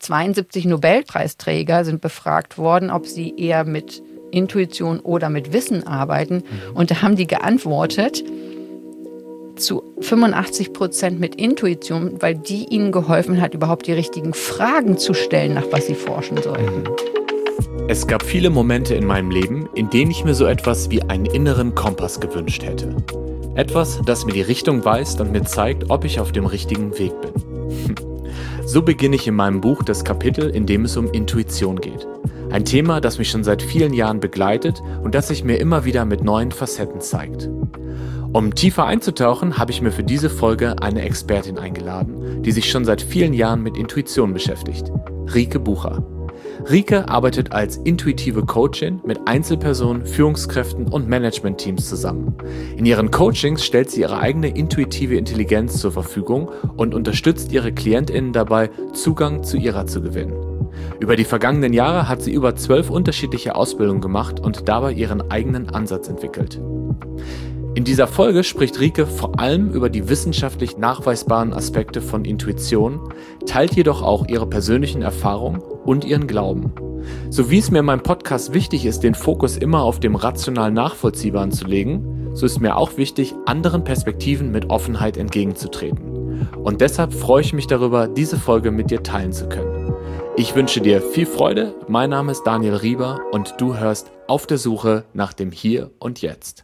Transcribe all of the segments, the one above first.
72 Nobelpreisträger sind befragt worden, ob sie eher mit Intuition oder mit Wissen arbeiten. Und da haben die geantwortet, zu 85% mit Intuition, weil die ihnen geholfen hat, überhaupt die richtigen Fragen zu stellen, nach was sie forschen sollten. Es gab viele Momente in meinem Leben, in denen ich mir so etwas wie einen inneren Kompass gewünscht hätte. Etwas, das mir die Richtung weist und mir zeigt, ob ich auf dem richtigen Weg bin. So beginne ich in meinem Buch das Kapitel, in dem es um Intuition geht. Ein Thema, das mich schon seit vielen Jahren begleitet und das sich mir immer wieder mit neuen Facetten zeigt. Um tiefer einzutauchen, habe ich mir für diese Folge eine Expertin eingeladen, die sich schon seit vielen Jahren mit Intuition beschäftigt. Rike Bucher. Rike arbeitet als intuitive Coachin mit Einzelpersonen, Führungskräften und Managementteams zusammen. In ihren Coachings stellt sie ihre eigene intuitive Intelligenz zur Verfügung und unterstützt ihre KlientInnen dabei, Zugang zu ihrer zu gewinnen. Über die vergangenen Jahre hat sie über 12 unterschiedliche Ausbildungen gemacht und dabei ihren eigenen Ansatz entwickelt. In dieser Folge spricht Rike vor allem über die wissenschaftlich nachweisbaren Aspekte von Intuition, teilt jedoch auch ihre persönlichen Erfahrungen und ihren Glauben. So wie es mir in meinem Podcast wichtig ist, den Fokus immer auf dem rational Nachvollziehbaren zu legen, so ist mir auch wichtig, anderen Perspektiven mit Offenheit entgegenzutreten. Und deshalb freue ich mich darüber, diese Folge mit dir teilen zu können. Ich wünsche dir viel Freude, mein Name ist Daniel Rieber und du hörst Auf der Suche nach dem Hier und Jetzt.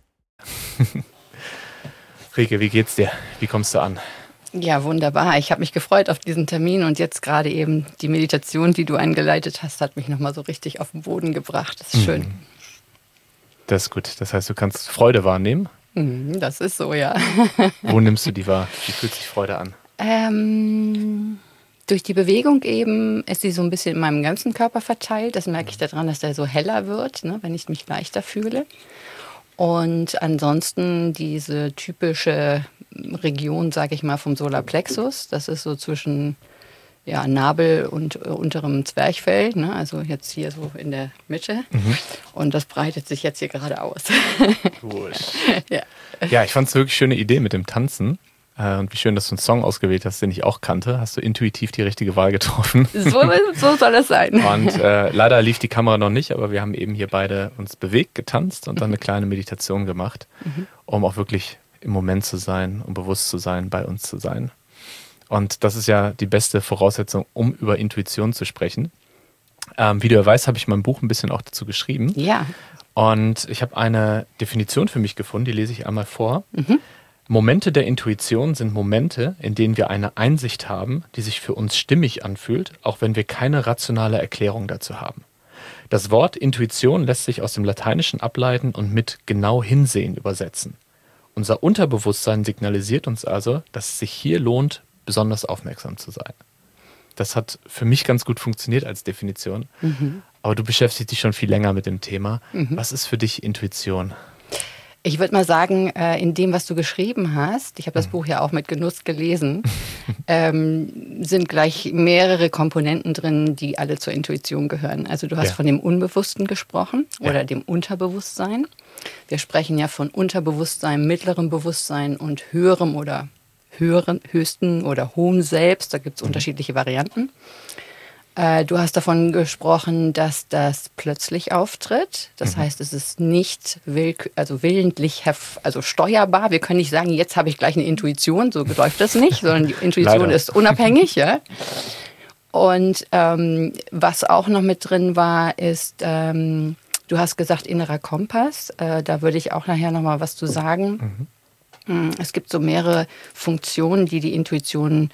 Rike, wie geht's dir? Wie kommst du an? Ja, wunderbar. Ich habe mich gefreut auf diesen Termin und jetzt gerade eben die Meditation, die du eingeleitet hast, hat mich nochmal so richtig auf den Boden gebracht. Das ist schön. Das ist gut. Das heißt, du kannst Freude wahrnehmen? Das ist so, ja. Wo nimmst du die wahr? Wie fühlt sich Freude an? Durch die Bewegung eben ist sie so ein bisschen in meinem ganzen Körper verteilt. Das merke ich daran, dass der so heller wird, ne, wenn ich mich leichter fühle. Und ansonsten diese typische Region, sage ich mal, vom Solarplexus, das ist so zwischen Nabel und unterem Zwerchfell, ne? Also jetzt hier so in der Mitte. Und das breitet sich jetzt hier gerade aus. Gut. Ja, ich fand es wirklich schöne Idee mit dem Tanzen. Und wie schön, dass du einen Song ausgewählt hast, den ich auch kannte. Hast du intuitiv die richtige Wahl getroffen. So soll es sein. Und leider lief die Kamera noch nicht, aber wir haben eben hier beide uns bewegt, getanzt und dann eine kleine Meditation gemacht, um auch wirklich im Moment zu sein, um bewusst zu sein, bei uns zu sein. Und das ist ja die beste Voraussetzung, um über Intuition zu sprechen. Wie du ja weißt, habe ich mein Buch ein bisschen auch dazu geschrieben. Ja. Und ich habe eine Definition für mich gefunden, die lese ich einmal vor. Momente der Intuition sind Momente, in denen wir eine Einsicht haben, die sich für uns stimmig anfühlt, auch wenn wir keine rationale Erklärung dazu haben. Das Wort Intuition lässt sich aus dem Lateinischen ableiten und mit genau hinsehen übersetzen. Unser Unterbewusstsein signalisiert uns also, dass es sich hier lohnt, besonders aufmerksam zu sein. Das hat für mich ganz gut funktioniert als Definition. Aber du beschäftigst dich schon viel länger mit dem Thema. Was ist für dich Intuition? Ich würde mal sagen, in dem, was du geschrieben hast, ich habe das Buch ja auch mit Genuss gelesen, sind gleich mehrere Komponenten drin, die alle zur Intuition gehören. Also du hast von dem Unbewussten gesprochen oder dem Unterbewusstsein. Wir sprechen ja von Unterbewusstsein, mittlerem Bewusstsein und höherem oder höchsten oder hohem Selbst. Da gibt es unterschiedliche Varianten. Du hast davon gesprochen, dass das plötzlich auftritt. Das heißt, es ist nicht willentlich steuerbar. Wir können nicht sagen, jetzt habe ich gleich eine Intuition, so läuft das nicht, sondern die Intuition ist unabhängig. Ja? Und was auch noch mit drin war, ist, du hast gesagt, innerer Kompass. Da würde ich auch nachher noch mal was zu sagen. Es gibt so mehrere Funktionen, die die Intuition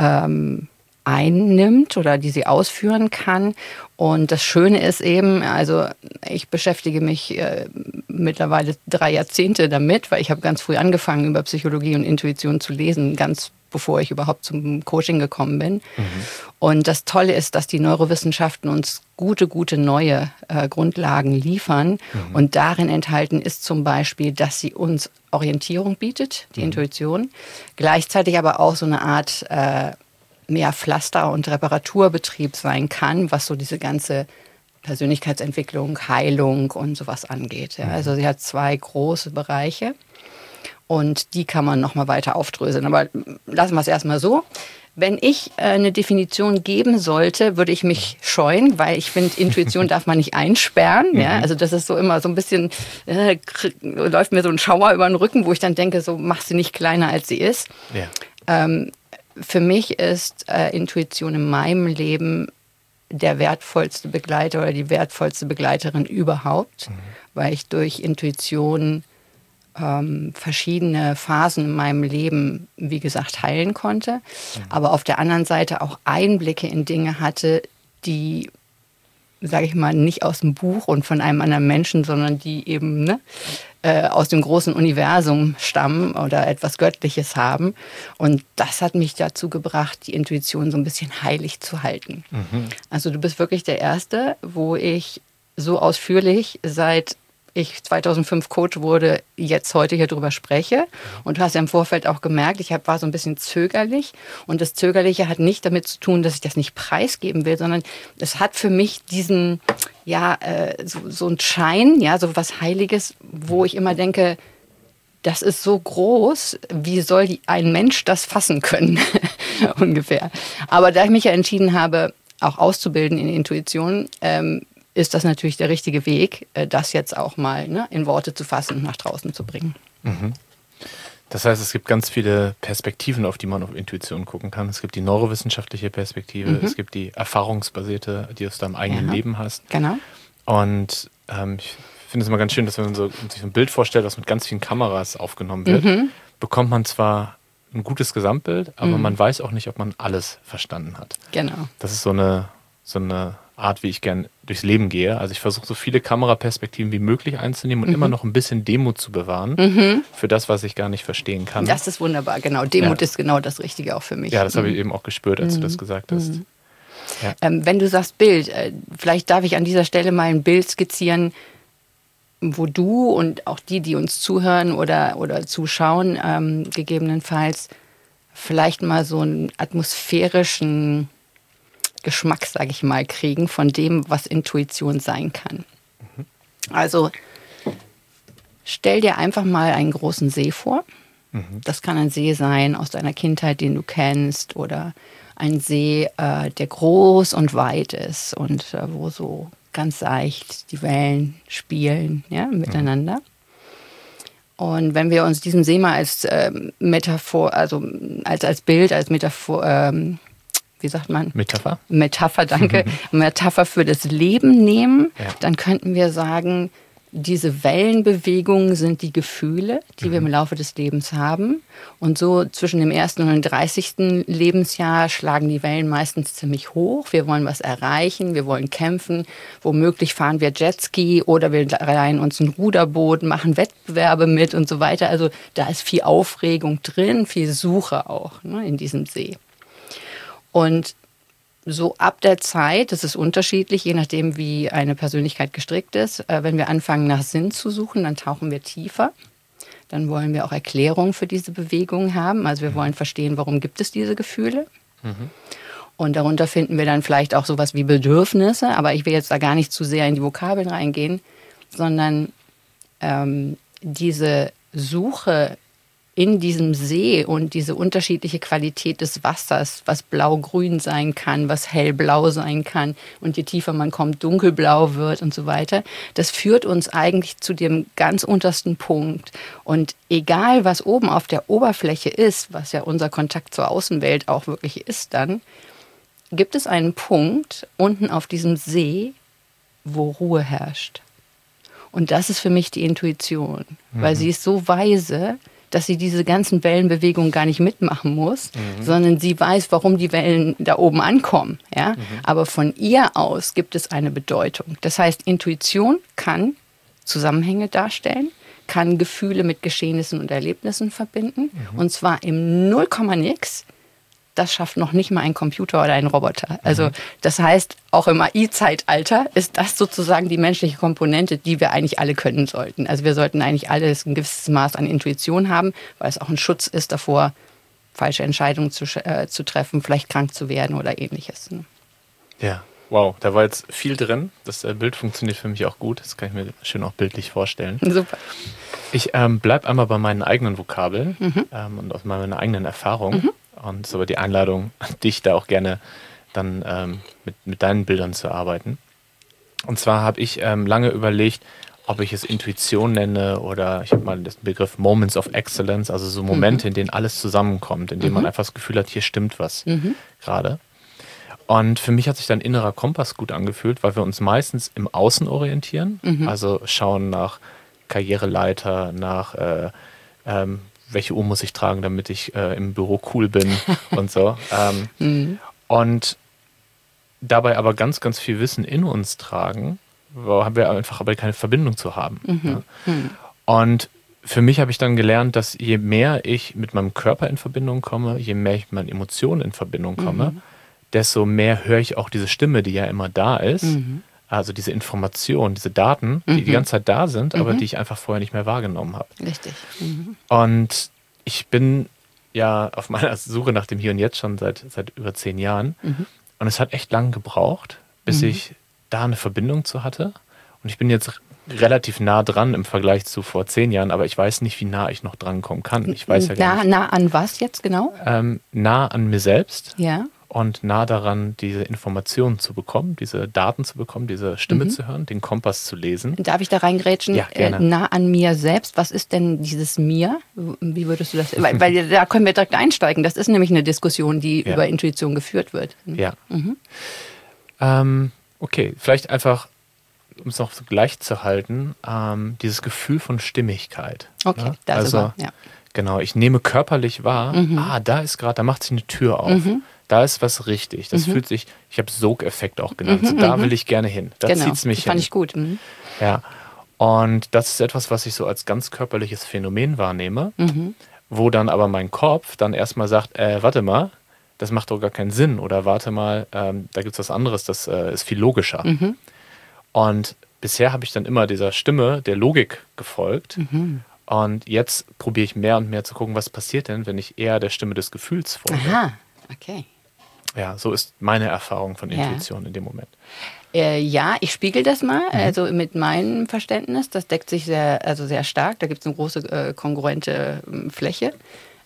einnimmt oder die sie ausführen kann. Und das Schöne ist eben, also ich beschäftige mich mittlerweile 3 Jahrzehnte damit, weil ich habe ganz früh angefangen, über Psychologie und Intuition zu lesen, ganz bevor ich überhaupt zum Coaching gekommen bin. Und das Tolle ist, dass die Neurowissenschaften uns gute neue Grundlagen liefern. Und darin enthalten ist zum Beispiel, dass sie uns Orientierung bietet, die Intuition, gleichzeitig aber auch so eine Art mehr Pflaster- und Reparaturbetrieb sein kann, was so diese ganze Persönlichkeitsentwicklung, Heilung und sowas angeht. Ja, also sie hat 2 große Bereiche und die kann man noch mal weiter aufdröseln. Aber lassen wir es erstmal so. Wenn ich eine Definition geben sollte, würde ich mich scheuen, weil ich finde, Intuition darf man nicht einsperren. Ja? Also das ist so immer so ein bisschen, läuft mir so ein Schauer über den Rücken, wo ich dann denke, so mach sie nicht kleiner, als sie ist. Ja. Für mich ist Intuition in meinem Leben der wertvollste Begleiter oder die wertvollste Begleiterin überhaupt, weil ich durch Intuition verschiedene Phasen in meinem Leben, wie gesagt, heilen konnte, aber auf der anderen Seite auch Einblicke in Dinge hatte, die, sage ich mal, nicht aus dem Buch und von einem anderen Menschen, sondern die eben aus dem großen Universum stammen oder etwas Göttliches haben. Und das hat mich dazu gebracht, die Intuition so ein bisschen heilig zu halten. Also du bist wirklich der Erste, wo ich so ausführlich seit ich 2005 Coach wurde, jetzt heute hier drüber spreche. Und du hast ja im Vorfeld auch gemerkt, ich war so ein bisschen zögerlich. Und das Zögerliche hat nicht damit zu tun, dass ich das nicht preisgeben will, sondern es hat für mich diesen, so einen Schein, ja, so was Heiliges, wo ich immer denke, das ist so groß, wie soll ein Mensch das fassen können, ungefähr. Aber da ich mich ja entschieden habe, auch auszubilden in Intuition, ist das natürlich der richtige Weg, das jetzt auch mal in Worte zu fassen und nach draußen zu bringen. Das heißt, es gibt ganz viele Perspektiven, auf die man auf Intuition gucken kann. Es gibt die neurowissenschaftliche Perspektive, es gibt die erfahrungsbasierte, die du aus deinem eigenen Leben hast. Genau. Und ich finde es immer ganz schön, dass wenn man sich so ein Bild vorstellt, was mit ganz vielen Kameras aufgenommen wird, bekommt man zwar ein gutes Gesamtbild, aber man weiß auch nicht, ob man alles verstanden hat. Genau. Das ist so eine Art, wie ich gern durchs Leben gehe. Also ich versuche so viele Kameraperspektiven wie möglich einzunehmen und immer noch ein bisschen Demut zu bewahren für das, was ich gar nicht verstehen kann. Das ist wunderbar, genau. Demut ist genau das Richtige auch für mich. Ja, das habe ich eben auch gespürt, als du das gesagt hast. Ja. Wenn du sagst Bild, vielleicht darf ich an dieser Stelle mal ein Bild skizzieren, wo du und auch die uns zuhören oder zuschauen, gegebenenfalls vielleicht mal so einen atmosphärischen Geschmack, sage ich mal, kriegen von dem, was Intuition sein kann. Also stell dir einfach mal einen großen See vor. Das kann ein See sein aus deiner Kindheit, den du kennst, oder ein See, der groß und weit ist und wo so ganz seicht die Wellen spielen, ja, miteinander. Und wenn wir uns diesen See mal als Metaphor, also als Bild, als Metaphor, wie sagt man? Metapher, danke. Metapher für das Leben nehmen, dann könnten wir sagen, diese Wellenbewegungen sind die Gefühle, die wir im Laufe des Lebens haben. Und so zwischen dem 1. und dem 30. Lebensjahr schlagen die Wellen meistens ziemlich hoch. Wir wollen was erreichen, wir wollen kämpfen. Womöglich fahren wir Jetski oder wir leihen uns ein Ruderboot, machen Wettbewerbe mit und so weiter. Also da ist viel Aufregung drin, viel Suche auch in diesem See. Und so ab der Zeit, das ist unterschiedlich, je nachdem, wie eine Persönlichkeit gestrickt ist, wenn wir anfangen nach Sinn zu suchen, dann tauchen wir tiefer. Dann wollen wir auch Erklärungen für diese Bewegungen haben. Also wir wollen verstehen, warum gibt es diese Gefühle. Und darunter finden wir dann vielleicht auch sowas wie Bedürfnisse. Aber ich will jetzt da gar nicht zu sehr in die Vokabeln reingehen, sondern diese Suche in diesem See und diese unterschiedliche Qualität des Wassers, was blau-grün sein kann, was hellblau sein kann und je tiefer man kommt, dunkelblau wird und so weiter, das führt uns eigentlich zu dem ganz untersten Punkt. Und egal, was oben auf der Oberfläche ist, was ja unser Kontakt zur Außenwelt auch wirklich ist dann, gibt es einen Punkt unten auf diesem See, wo Ruhe herrscht. Und das ist für mich die Intuition, weil sie ist so weise, dass sie diese ganzen Wellenbewegungen gar nicht mitmachen muss, sondern sie weiß, warum die Wellen da oben ankommen. Ja? Aber von ihr aus gibt es eine Bedeutung. Das heißt, Intuition kann Zusammenhänge darstellen, kann Gefühle mit Geschehnissen und Erlebnissen verbinden, und zwar im 0,nix. Das schafft noch nicht mal ein Computer oder ein Roboter. Also das heißt, auch im AI-Zeitalter ist das sozusagen die menschliche Komponente, die wir eigentlich alle können sollten. Also wir sollten eigentlich alle ein gewisses Maß an Intuition haben, weil es auch ein Schutz ist davor, falsche Entscheidungen zu treffen, vielleicht krank zu werden oder ähnliches. Ne? Ja, wow, da war jetzt viel drin. Das Bild funktioniert für mich auch gut. Das kann ich mir schön auch bildlich vorstellen. Super. Ich bleibe einmal bei meinen eigenen Vokabeln und aus meiner eigenen Erfahrung. Und es ist aber die Einladung an dich, da auch gerne dann mit deinen Bildern zu arbeiten. Und zwar habe ich lange überlegt, ob ich es Intuition nenne oder ich habe mal den Begriff Moments of Excellence, also so Momente, in denen alles zusammenkommt, in denen man einfach das Gefühl hat, hier stimmt was gerade. Und für mich hat sich dann innerer Kompass gut angefühlt, weil wir uns meistens im Außen orientieren, also schauen nach Karriereleiter, nach welche Uhr muss ich tragen, damit ich im Büro cool bin und so. Und dabei aber ganz, ganz viel Wissen in uns tragen, haben wir einfach aber keine Verbindung zu haben. Ja. Und für mich habe ich dann gelernt, dass je mehr ich mit meinem Körper in Verbindung komme, je mehr ich mit meinen Emotionen in Verbindung komme, desto mehr höre ich auch diese Stimme, die ja immer da ist. Also diese Informationen, diese Daten, die die ganze Zeit da sind, aber die ich einfach vorher nicht mehr wahrgenommen habe. Richtig. Und ich bin ja auf meiner Suche nach dem Hier und Jetzt schon seit über 10 Jahren. Und es hat echt lang gebraucht, bis ich da eine Verbindung zu hatte. Und ich bin jetzt relativ nah dran im Vergleich zu vor 10 Jahren, aber ich weiß nicht, wie nah ich noch drankommen kann. Ich weiß ja gar nicht. Nah an was jetzt genau? Nah an mir selbst. Ja. Und nah daran, diese Informationen zu bekommen, diese Daten zu bekommen, diese Stimme zu hören, den Kompass zu lesen. Darf ich da reingrätschen? Ja, gerne. Nah an mir selbst. Was ist denn dieses Mir? Wie würdest du das? Weil da können wir direkt einsteigen. Das ist nämlich eine Diskussion, die über Intuition geführt wird. Ja. Okay, vielleicht einfach, um es noch so gleich zu halten, dieses Gefühl von Stimmigkeit. Okay, ne? das ist aber, ja. Genau, ich nehme körperlich wahr, da macht sich eine Tür auf. Da ist was richtig. Das fühlt sich, ich habe Sogeffekt auch genannt. Da will ich gerne hin. Da zieht es mich hin. Fand ich gut. Ja. Und das ist etwas, was ich so als ganz körperliches Phänomen wahrnehme, wo dann aber mein Kopf dann erstmal sagt, warte mal, das macht doch gar keinen Sinn. Oder warte mal, da gibt es was anderes, das ist viel logischer. Und bisher habe ich dann immer dieser Stimme der Logik gefolgt. Und jetzt probiere ich mehr und mehr zu gucken, was passiert denn, wenn ich eher der Stimme des Gefühls folge. Aha, okay. Ja, so ist meine Erfahrung von Intuition in dem Moment. Ja, ich spiegel das mal, also mit meinem Verständnis. Das deckt sich sehr stark. Da gibt es eine große kongruente Fläche.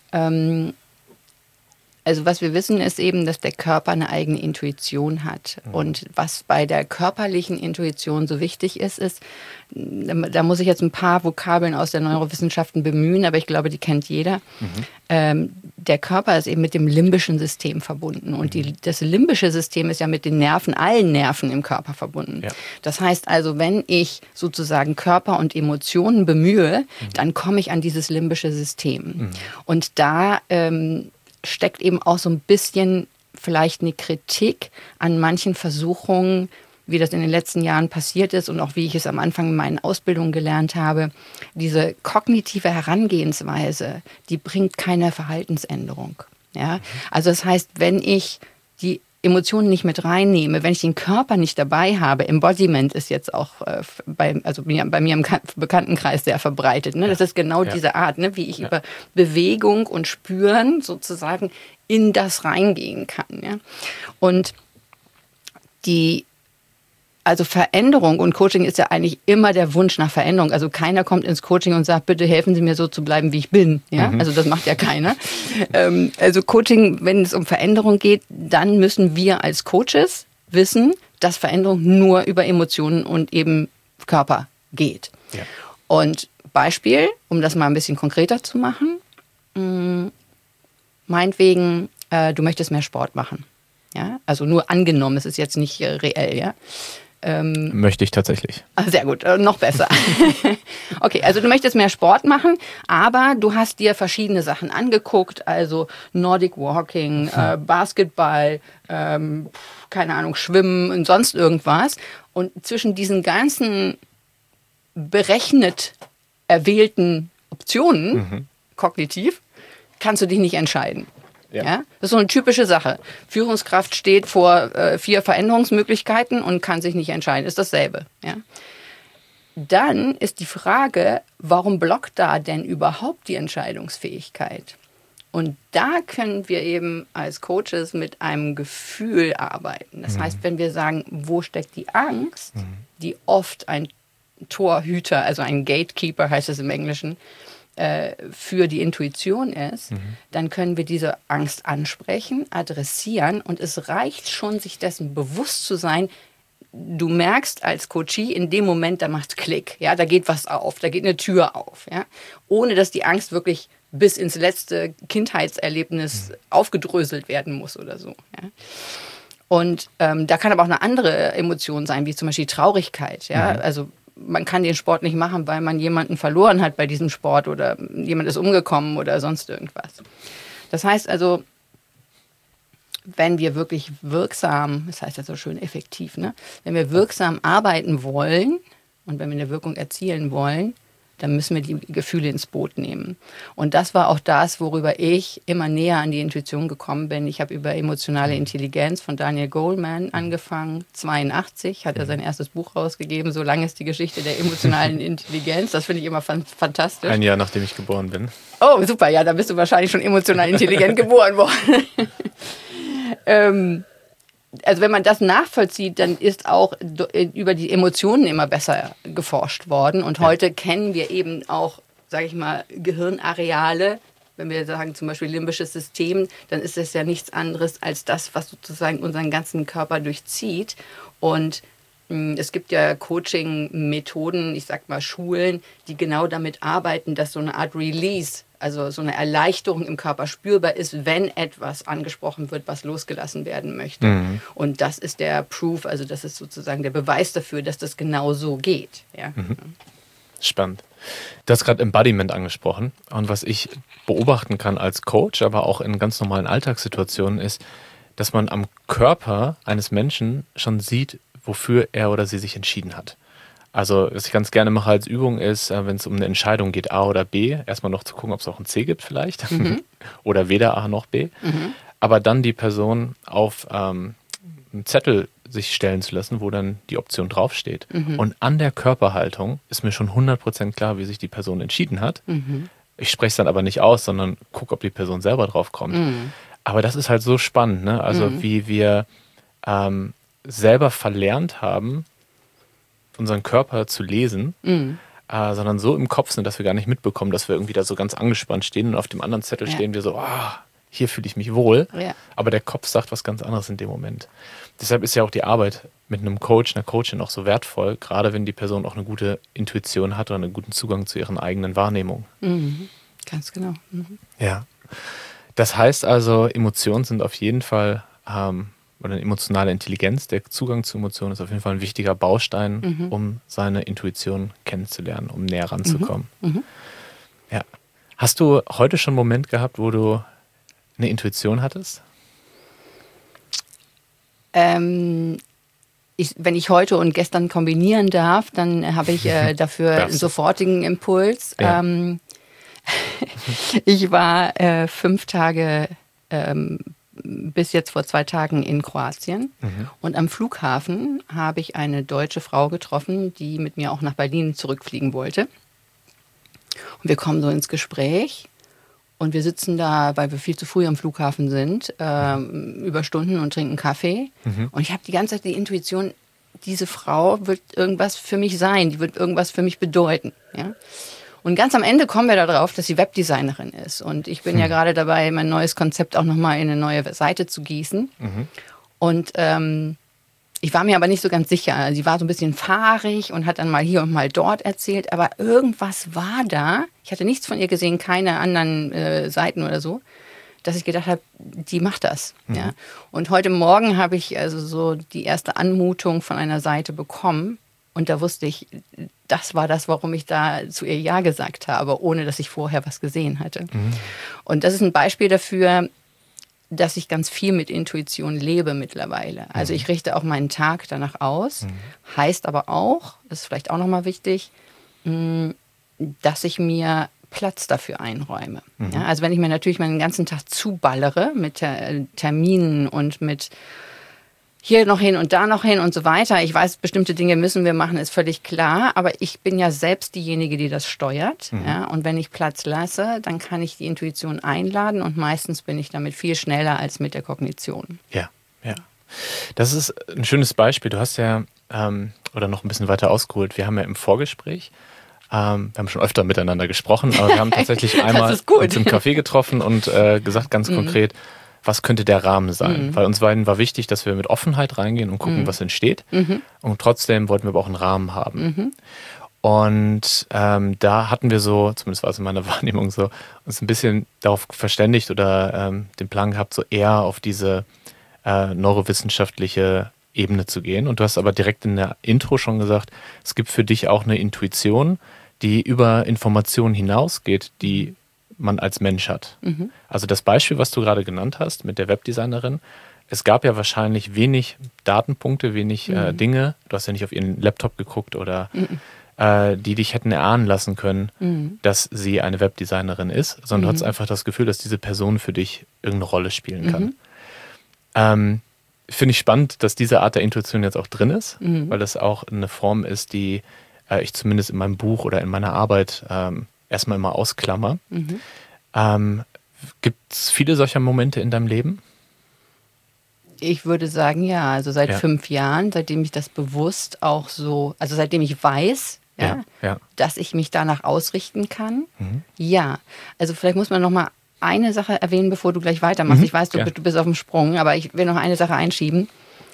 Also was wir wissen, ist eben, dass der Körper eine eigene Intuition hat. Und was bei der körperlichen Intuition so wichtig ist, da muss ich jetzt ein paar Vokabeln aus der Neurowissenschaften bemühen, aber ich glaube, die kennt jeder. Der Körper ist eben mit dem limbischen System verbunden. Und das limbische System ist ja mit den Nerven, allen Nerven im Körper verbunden. Ja. Das heißt also, wenn ich sozusagen Körper und Emotionen bemühe, dann komme ich an dieses limbische System. Und da steckt eben auch so ein bisschen vielleicht eine Kritik an manchen Versuchungen, wie das in den letzten Jahren passiert ist und auch wie ich es am Anfang in meinen Ausbildungen gelernt habe. Diese kognitive Herangehensweise, die bringt keine Verhaltensänderung. Ja? Also das heißt, wenn ich die Emotionen nicht mit reinnehme, wenn ich den Körper nicht dabei habe, Embodiment ist jetzt auch bei mir im Bekanntenkreis sehr verbreitet. Ne? Das ist genau diese Art, ne? Wie ich über Bewegung und Spüren sozusagen in das reingehen kann. Ja? Und also Veränderung und Coaching ist ja eigentlich immer der Wunsch nach Veränderung. Also keiner kommt ins Coaching und sagt, bitte helfen Sie mir so zu bleiben, wie ich bin. Ja? Also das macht ja keiner. Also Coaching, wenn es um Veränderung geht, dann müssen wir als Coaches wissen, dass Veränderung nur über Emotionen und eben Körper geht. Ja. Und Beispiel, um das mal ein bisschen konkreter zu machen, meinetwegen, du möchtest mehr Sport machen. Ja? Also nur angenommen, es ist jetzt nicht reell, ja. Möchte ich tatsächlich. Sehr gut, noch besser. Okay, also du möchtest mehr Sport machen, aber du hast dir verschiedene Sachen angeguckt, also Nordic Walking, Basketball, keine Ahnung, Schwimmen und sonst irgendwas. Und zwischen diesen ganzen berechnet erwählten Optionen, kognitiv, kannst du dich nicht entscheiden. Ja. Das ist so eine typische Sache. Führungskraft steht vor 4 Veränderungsmöglichkeiten und kann sich nicht entscheiden. Ist dasselbe. Ja. Dann ist die Frage, warum blockt da denn überhaupt die Entscheidungsfähigkeit? Und da können wir eben als Coaches mit einem Gefühl arbeiten. Das heißt, wenn wir sagen, wo steckt die Angst, die oft ein Torhüter, also ein Gatekeeper heißt es im Englischen, für die Intuition ist, dann können wir diese Angst ansprechen, adressieren und es reicht schon, sich dessen bewusst zu sein. Du merkst als Coachie in dem Moment, da macht Klick, ja, da geht was auf, da geht eine Tür auf, ja, ohne dass die Angst wirklich bis ins letzte Kindheitserlebnis aufgedröselt werden muss oder so. Ja. Und da kann aber auch eine andere Emotion sein, wie zum Beispiel Traurigkeit, ja, also man kann den Sport nicht machen, weil man jemanden verloren hat bei diesem Sport oder jemand ist umgekommen oder sonst irgendwas. Das heißt also, wenn wir wirklich wirksam, das heißt ja so schön effektiv, ne? Wenn wir wirksam arbeiten wollen und wenn wir eine Wirkung erzielen wollen, dann müssen wir die Gefühle ins Boot nehmen. Und das war auch das, worüber ich immer näher an die Intuition gekommen bin. Ich habe über emotionale Intelligenz von Daniel Goleman angefangen. 82 hat er sein erstes Buch rausgegeben. So lang ist die Geschichte der emotionalen Intelligenz. Das finde ich immer fantastisch. Ein Jahr, nachdem ich geboren bin. Oh, super. Ja, da bist du wahrscheinlich schon emotional intelligent geboren worden. Also wenn man das nachvollzieht, dann ist auch über die Emotionen immer besser geforscht worden. Und heute kennen wir eben auch, sage ich mal, Gehirnareale. Wenn wir sagen zum Beispiel limbisches System, dann ist das ja nichts anderes als das, was sozusagen unseren ganzen Körper durchzieht. Und es gibt ja Coaching-Methoden, ich sag mal Schulen, die genau damit arbeiten, dass so eine Art Release, also so eine Erleichterung im Körper spürbar ist, wenn etwas angesprochen wird, was losgelassen werden möchte. Und das ist der Proof, also das ist sozusagen der Beweis dafür, dass das genau so geht. Ja. Spannend. Du hast gerade Embodiment angesprochen. Und was ich beobachten kann als Coach, aber auch in ganz normalen Alltagssituationen, ist, dass man am Körper eines Menschen schon sieht, wofür er oder sie sich entschieden hat. Also, was ich ganz gerne mache als Übung ist, wenn es um eine Entscheidung geht, A oder B, erstmal noch zu gucken, ob es auch ein C gibt vielleicht. Oder weder A noch B. Aber dann die Person auf einen Zettel sich stellen zu lassen, wo dann die Option draufsteht. Und an der Körperhaltung ist mir schon 100% klar, wie sich die Person entschieden hat. Ich spreche es dann aber nicht aus, sondern gucke, ob die Person selber drauf kommt. Aber das ist halt so spannend, ne? Also wie wir selber verlernt haben, unseren Körper zu lesen, sondern so im Kopf sind, dass wir gar nicht mitbekommen, dass wir irgendwie da so ganz angespannt stehen und auf dem anderen Zettel stehen wir so, hier fühle ich mich wohl, aber der Kopf sagt was ganz anderes in dem Moment. Deshalb ist ja auch die Arbeit mit einem Coach, einer Coachin auch so wertvoll, gerade wenn die Person auch eine gute Intuition hat oder einen guten Zugang zu ihren eigenen Wahrnehmungen. Ganz genau. Ja. Das heißt also, Emotionen sind auf jeden Fall oder eine emotionale Intelligenz, der Zugang zu Emotionen ist auf jeden Fall ein wichtiger Baustein, um seine Intuition kennenzulernen, um näher ranzukommen. Ja. Hast du heute schon einen Moment gehabt, wo du eine Intuition hattest? Wenn ich heute und gestern kombinieren darf, dann habe ich dafür einen sofortigen Impuls. Ja. Ich war 5 Tage bis jetzt vor 2 Tagen in Kroatien. Und am Flughafen habe ich eine deutsche Frau getroffen, die mit mir auch nach Berlin zurückfliegen wollte. Und wir kommen so ins Gespräch und wir sitzen da, weil wir viel zu früh am Flughafen sind, über Stunden und trinken Kaffee. Und ich habe die ganze Zeit die Intuition, diese Frau wird irgendwas für mich sein, die wird irgendwas für mich bedeuten. Ja? Und ganz am Ende kommen wir darauf, dass sie Webdesignerin ist. Und ich bin ja gerade dabei, mein neues Konzept auch nochmal in eine neue Seite zu gießen. Und ich war mir aber nicht so ganz sicher. Sie war so ein bisschen fahrig und hat dann mal hier und mal dort erzählt. Aber irgendwas war da. Ich hatte nichts von ihr gesehen, keine anderen Seiten oder so, dass ich gedacht habe, die macht das. Ja. Und heute Morgen habe ich also so die erste Anmutung von einer Seite bekommen. Und da wusste ich, das war das, warum ich da zu ihr Ja gesagt habe, ohne dass ich vorher was gesehen hatte. Und das ist ein Beispiel dafür, dass ich ganz viel mit Intuition lebe mittlerweile. Also ich richte auch meinen Tag danach aus. Heißt aber auch, das ist vielleicht auch nochmal wichtig, dass ich mir Platz dafür einräume. Ja, also wenn ich mir natürlich meinen ganzen Tag zuballere mit Terminen und mit hier noch hin und da noch hin und so weiter. Ich weiß, bestimmte Dinge müssen wir machen, ist völlig klar. Aber ich bin ja selbst diejenige, die das steuert. Ja? Und wenn ich Platz lasse, dann kann ich die Intuition einladen. Und meistens bin ich damit viel schneller als mit der Kognition. Ja, ja. Das ist ein schönes Beispiel. Du hast ja, oder noch ein bisschen weiter ausgeholt, wir haben ja im Vorgespräch Wir haben schon öfter miteinander gesprochen, aber wir haben tatsächlich einmal uns im Café getroffen und gesagt ganz konkret, was könnte der Rahmen sein? Weil uns beiden war wichtig, dass wir mit Offenheit reingehen und gucken, was entsteht. Und trotzdem wollten wir aber auch einen Rahmen haben. Und da hatten wir so, zumindest war es in meiner Wahrnehmung so, uns ein bisschen darauf verständigt oder den Plan gehabt, so eher auf diese neurowissenschaftliche Ebene zu gehen. Und du hast aber direkt in der Intro schon gesagt, es gibt für dich auch eine Intuition, die über Informationen hinausgeht, die man als Mensch hat. Also das Beispiel, was du gerade genannt hast mit der Webdesignerin, es gab ja wahrscheinlich wenig Datenpunkte, wenig Dinge, du hast ja nicht auf ihren Laptop geguckt oder die dich hätten erahnen lassen können, dass sie eine Webdesignerin ist, sondern du hattest einfach das Gefühl, dass diese Person für dich irgendeine Rolle spielen kann. Finde ich spannend, dass diese Art der Intuition jetzt auch drin ist, weil das auch eine Form ist, die ich zumindest in meinem Buch oder in meiner Arbeit erstmal immer ausklammer. Gibt es viele solcher Momente in deinem Leben? Ich würde sagen, ja. Also seit 5 Jahren, seitdem ich das bewusst auch so, also seitdem ich weiß, dass ich mich danach ausrichten kann. Ja, also vielleicht muss man noch mal eine Sache erwähnen, bevor du gleich weitermachst. Ich weiß, du bist auf dem Sprung, aber ich will noch eine Sache einschieben.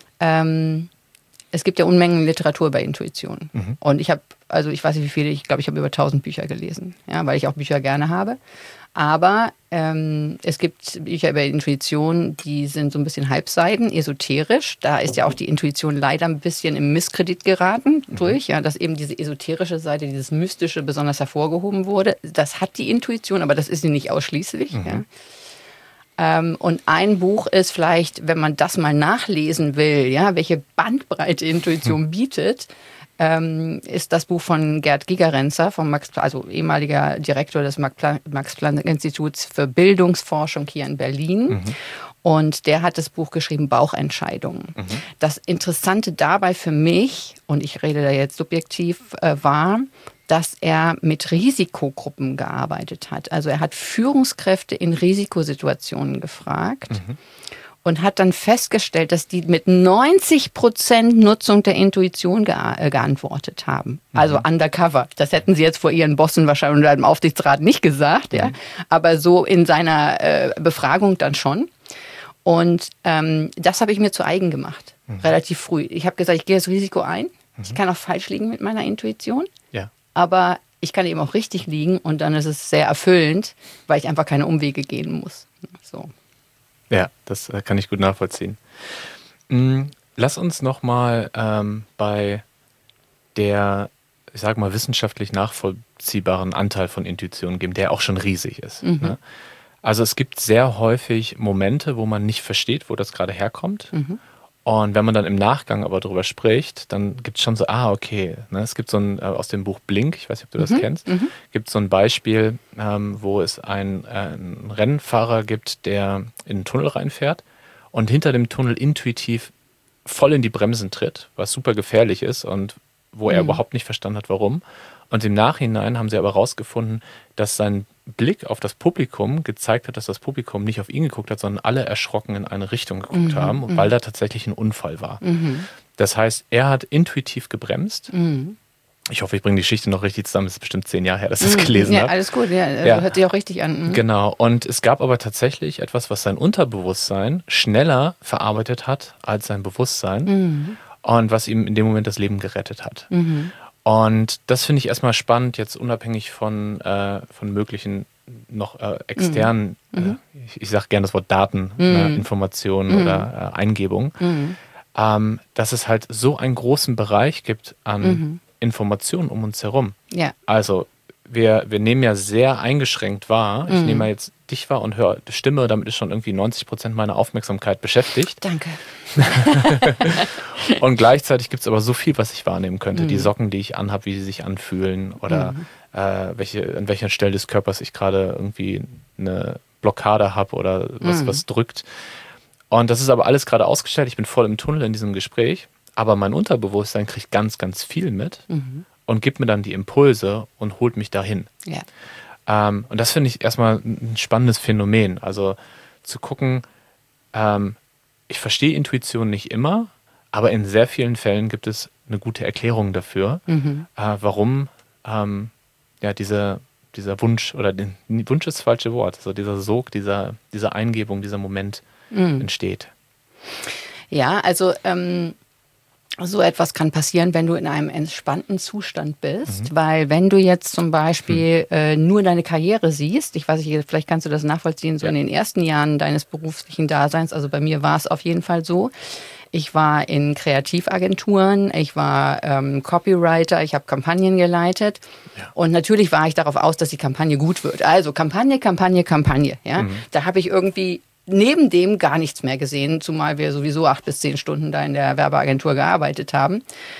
Es gibt ja Unmengen Literatur bei Intuition. Und ich weiß nicht wie viele, ich glaube, ich habe über 1000 Bücher gelesen, ja, weil ich auch Bücher gerne habe. Aber es gibt Bücher über Intuition, die sind so ein bisschen halbseiden, esoterisch. Da ist ja auch die Intuition leider ein bisschen im Misskredit geraten durch, ja, dass eben diese esoterische Seite, dieses Mystische besonders hervorgehoben wurde. Das hat die Intuition, aber das ist sie nicht ausschließlich. Und ein Buch ist vielleicht, wenn man das mal nachlesen will, ja, welche Bandbreite Intuition bietet, ist das Buch von Gerd Gigerenzer, also ehemaliger Direktor des Max-Planck-Instituts für Bildungsforschung hier in Berlin. Und der hat das Buch geschrieben, Bauchentscheidungen. Das Interessante dabei für mich, und ich rede da jetzt subjektiv, war, dass er mit Risikogruppen gearbeitet hat. Also er hat Führungskräfte in Risikosituationen gefragt und hat dann festgestellt, dass die mit 90% Nutzung der Intuition geantwortet haben. Also undercover. Das hätten sie jetzt vor ihren Bossen wahrscheinlich oder im Aufsichtsrat nicht gesagt, ja. Aber so in seiner Befragung dann schon. Und das habe ich mir zu eigen gemacht, relativ früh. Ich habe gesagt, ich gehe das Risiko ein. Ich kann auch falsch liegen mit meiner Intuition. Ja. Aber ich kann eben auch richtig liegen und dann ist es sehr erfüllend, weil ich einfach keine Umwege gehen muss. So. Ja, das kann ich gut nachvollziehen. Lass uns nochmal bei der, ich sage mal, wissenschaftlich nachvollziehbaren Anteil von Intuition geben, der auch schon riesig ist. Ne? Also es gibt sehr häufig Momente, wo man nicht versteht, wo das gerade herkommt. Und wenn man dann im Nachgang aber darüber spricht, dann gibt es schon so, okay, ne, es gibt so ein, aus dem Buch Blink, ich weiß nicht, ob du das kennst, gibt es so ein Beispiel, wo es einen Rennfahrer gibt, der in einen Tunnel reinfährt und hinter dem Tunnel intuitiv voll in die Bremsen tritt, was super gefährlich ist und wo er überhaupt nicht verstanden hat, warum. Und im Nachhinein haben sie aber herausgefunden, dass sein Blick auf das Publikum gezeigt hat, dass das Publikum nicht auf ihn geguckt hat, sondern alle erschrocken in eine Richtung geguckt haben, weil da tatsächlich ein Unfall war. Das heißt, er hat intuitiv gebremst. Ich hoffe, ich bringe die Geschichte noch richtig zusammen. Es ist bestimmt 10 Jahre her, dass ich das gelesen habe. Ja, alles gut. Ja, hört sich auch richtig an. Genau. Und es gab aber tatsächlich etwas, was sein Unterbewusstsein schneller verarbeitet hat als sein Bewusstsein und was ihm in dem Moment das Leben gerettet hat. Und das finde ich erstmal spannend, jetzt unabhängig von möglichen noch externen, ich sage gerne das Wort Daten, Informationen oder Eingebungen, dass es halt so einen großen Bereich gibt an Informationen um uns herum. Ja. Also wir nehmen ja sehr eingeschränkt wahr. Ich nehme ja jetzt dich wahr und höre die Stimme, damit ist schon irgendwie 90% meiner Aufmerksamkeit beschäftigt. Danke. Und gleichzeitig gibt es aber so viel, was ich wahrnehmen könnte. Die Socken, die ich anhabe, wie sie sich anfühlen oder an welcher Stelle des Körpers ich gerade irgendwie eine Blockade habe oder was drückt. Und das ist aber alles gerade ausgestellt. Ich bin voll im Tunnel in diesem Gespräch. Aber mein Unterbewusstsein kriegt ganz, ganz viel mit und gibt mir dann die Impulse und holt mich dahin. Ja. Und das finde ich erstmal ein spannendes Phänomen. Also zu gucken, ich verstehe Intuition nicht immer, aber in sehr vielen Fällen gibt es eine gute Erklärung dafür, warum dieser Wunsch, oder Wunsch ist das falsche Wort, so dieser Sog, diese Eingebung, dieser Moment entsteht. Ja, also so etwas kann passieren, wenn du in einem entspannten Zustand bist, weil wenn du jetzt zum Beispiel nur deine Karriere siehst, ich weiß nicht, vielleicht kannst du das nachvollziehen, so in den ersten Jahren deines beruflichen Daseins, also bei mir war es auf jeden Fall so. Ich war in Kreativagenturen, ich war Copywriter, ich habe Kampagnen geleitet und natürlich war ich darauf aus, dass die Kampagne gut wird. Also Kampagne. Ja? Da habe ich irgendwie neben dem gar nichts mehr gesehen, zumal wir sowieso 8 bis 10 Stunden da in der Werbeagentur gearbeitet haben.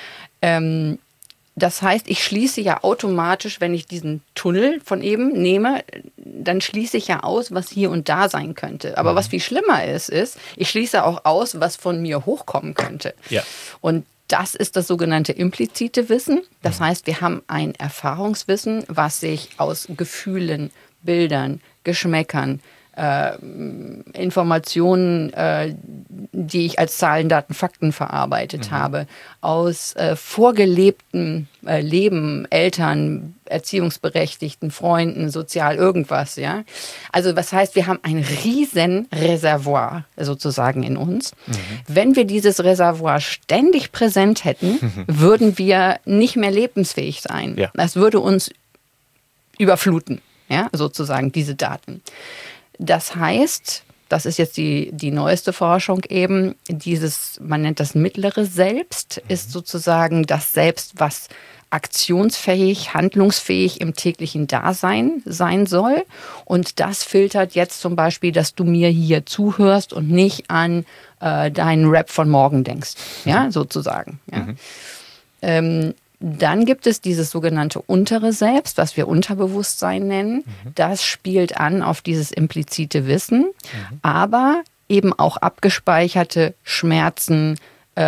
Das heißt, ich schließe ja automatisch, wenn ich diesen Tunnel von eben nehme, dann schließe ich ja aus, was hier und da sein könnte. Aber was viel schlimmer ist, ich schließe auch aus, was von mir hochkommen könnte. Ja. Und das ist das sogenannte implizite Wissen. Das heißt, wir haben ein Erfahrungswissen, was sich aus Gefühlen, Bildern, Geschmäckern, Informationen, die ich als Zahlen, Daten, Fakten verarbeitet habe, aus vorgelebtem Leben, Eltern, Erziehungsberechtigten, Freunden, sozial irgendwas, ja. Also was heißt, wir haben ein riesen Reservoir sozusagen in uns. Wenn wir dieses Reservoir ständig präsent hätten, würden wir nicht mehr lebensfähig sein. Ja. Das würde uns überfluten, ja, sozusagen diese Daten. Das heißt, das ist jetzt die neueste Forschung eben, man nennt das mittlere Selbst, ist sozusagen das Selbst, was aktionsfähig, handlungsfähig im täglichen Dasein sein soll. Und das filtert jetzt zum Beispiel, dass du mir hier zuhörst und nicht an deinen Rap von morgen denkst, ja, sozusagen. Ja. Dann gibt es dieses sogenannte untere Selbst, was wir Unterbewusstsein nennen. Das spielt an auf dieses implizite Wissen, aber eben auch abgespeicherte Schmerzen,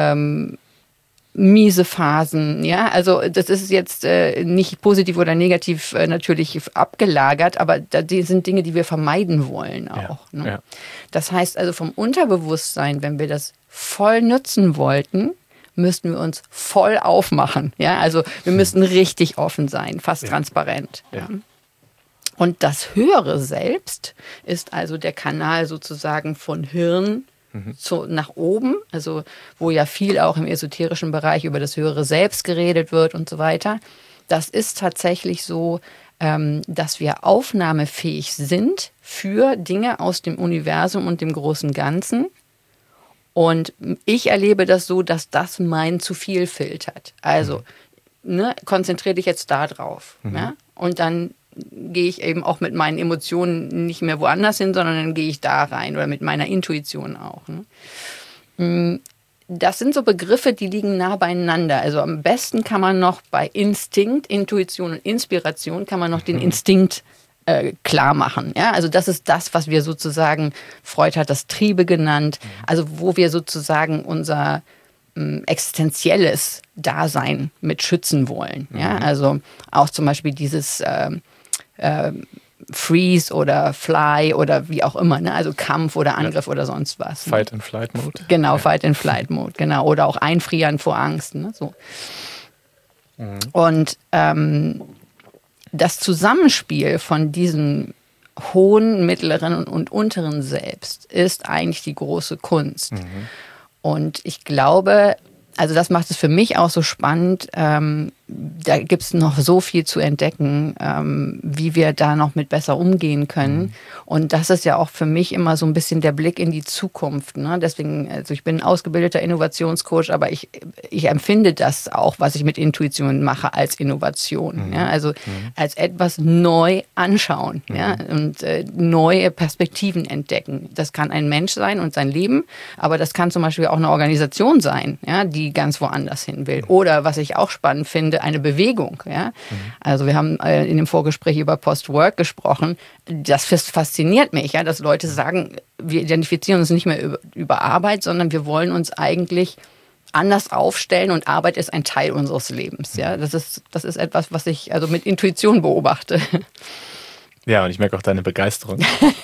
miese Phasen. Ja? Also das ist jetzt nicht positiv oder negativ natürlich abgelagert, aber die sind Dinge, die wir vermeiden wollen auch. Ja. Ne? Ja. Das heißt also vom Unterbewusstsein, wenn wir das voll nutzen wollten, müssten wir uns voll aufmachen. Ja? Also wir müssten richtig offen sein, fast transparent. Ja. Und das höhere Selbst ist also der Kanal sozusagen von Hirn nach oben, also wo ja viel auch im esoterischen Bereich über das höhere Selbst geredet wird und so weiter. Das ist tatsächlich so, dass wir aufnahmefähig sind für Dinge aus dem Universum und dem großen Ganzen. Und ich erlebe das so, dass das mein zu viel filtert. Also konzentriere dich jetzt da drauf. Ja? Und dann gehe ich eben auch mit meinen Emotionen nicht mehr woanders hin, sondern dann gehe ich da rein oder mit meiner Intuition auch. Ne? Das sind so Begriffe, die liegen nah beieinander. Also am besten kann man noch bei Instinkt, Intuition und Inspiration kann man noch den Instinkt klar machen. Ja? Also das ist das, was wir sozusagen, Freud hat das Triebe genannt, also wo wir sozusagen unser existenzielles Dasein mit schützen wollen. Ja? Also auch zum Beispiel dieses Freeze oder Fly oder wie auch immer, ne? Also Kampf oder Angriff oder sonst was. Ne? Fight and Flight Mode. Genau, Fight and Flight Mode, genau. Oder auch Einfrieren vor Angst. Ne? So. Und das Zusammenspiel von diesem hohen, mittleren und unteren Selbst ist eigentlich die große Kunst. Und ich glaube, also das macht es für mich auch so spannend. Da gibt es noch so viel zu entdecken, wie wir da noch mit besser umgehen können. Und das ist ja auch für mich immer so ein bisschen der Blick in die Zukunft. Ne? Deswegen, also ich bin ein ausgebildeter Innovationscoach, aber ich empfinde das auch, was ich mit Intuition mache, als Innovation. Ja? Also als etwas neu anschauen, ja? Und neue Perspektiven entdecken. Das kann ein Mensch sein und sein Leben, aber das kann zum Beispiel auch eine Organisation sein, ja? Die ganz woanders hin will. Oder was ich auch spannend finde, eine Bewegung. Ja? Also wir haben in dem Vorgespräch über Post-Work gesprochen. Das fasziniert mich, ja? Dass Leute sagen, wir identifizieren uns nicht mehr über Arbeit, sondern wir wollen uns eigentlich anders aufstellen und Arbeit ist ein Teil unseres Lebens. Ja? Das ist etwas, was ich also mit Intuition beobachte. Ja, und ich merke auch deine Begeisterung.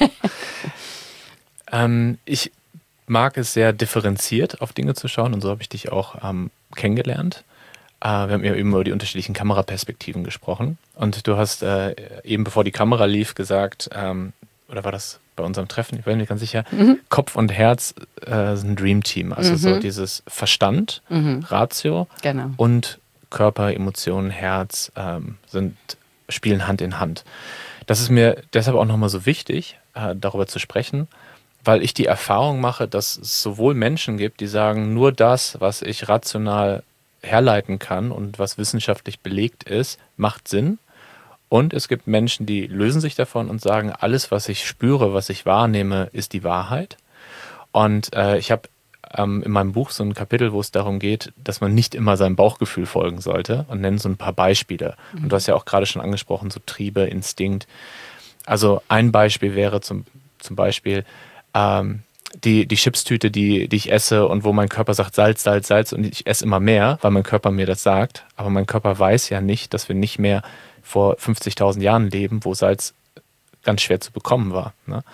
Ich mag es sehr differenziert auf Dinge zu schauen und so habe ich dich auch kennengelernt. Wir haben ja eben über die unterschiedlichen Kameraperspektiven gesprochen. Und du hast eben, bevor die Kamera lief, gesagt, oder war das bei unserem Treffen, ich bin mir ganz sicher, Kopf und Herz sind ein Dream Team. Also so dieses Verstand, Ratio und Körper, Emotionen, Herz spielen Hand in Hand. Das ist mir deshalb auch nochmal so wichtig, darüber zu sprechen, weil ich die Erfahrung mache, dass es sowohl Menschen gibt, die sagen, nur das, was ich rational herleiten kann und was wissenschaftlich belegt ist, macht Sinn. Und es gibt Menschen, die lösen sich davon und sagen, alles, was ich spüre, was ich wahrnehme, ist die Wahrheit. Und ich habe in meinem Buch so ein Kapitel, wo es darum geht, dass man nicht immer seinem Bauchgefühl folgen sollte, und nenne so ein paar Beispiele. Und du hast ja auch gerade schon angesprochen, so Triebe, Instinkt. Also ein Beispiel wäre zum Beispiel die Chipstüte, die ich esse und wo mein Körper sagt Salz, Salz, Salz, und ich esse immer mehr, weil mein Körper mir das sagt. Aber mein Körper weiß ja nicht, dass wir nicht mehr vor 50.000 Jahren leben, wo Salz ganz schwer zu bekommen war. Ne?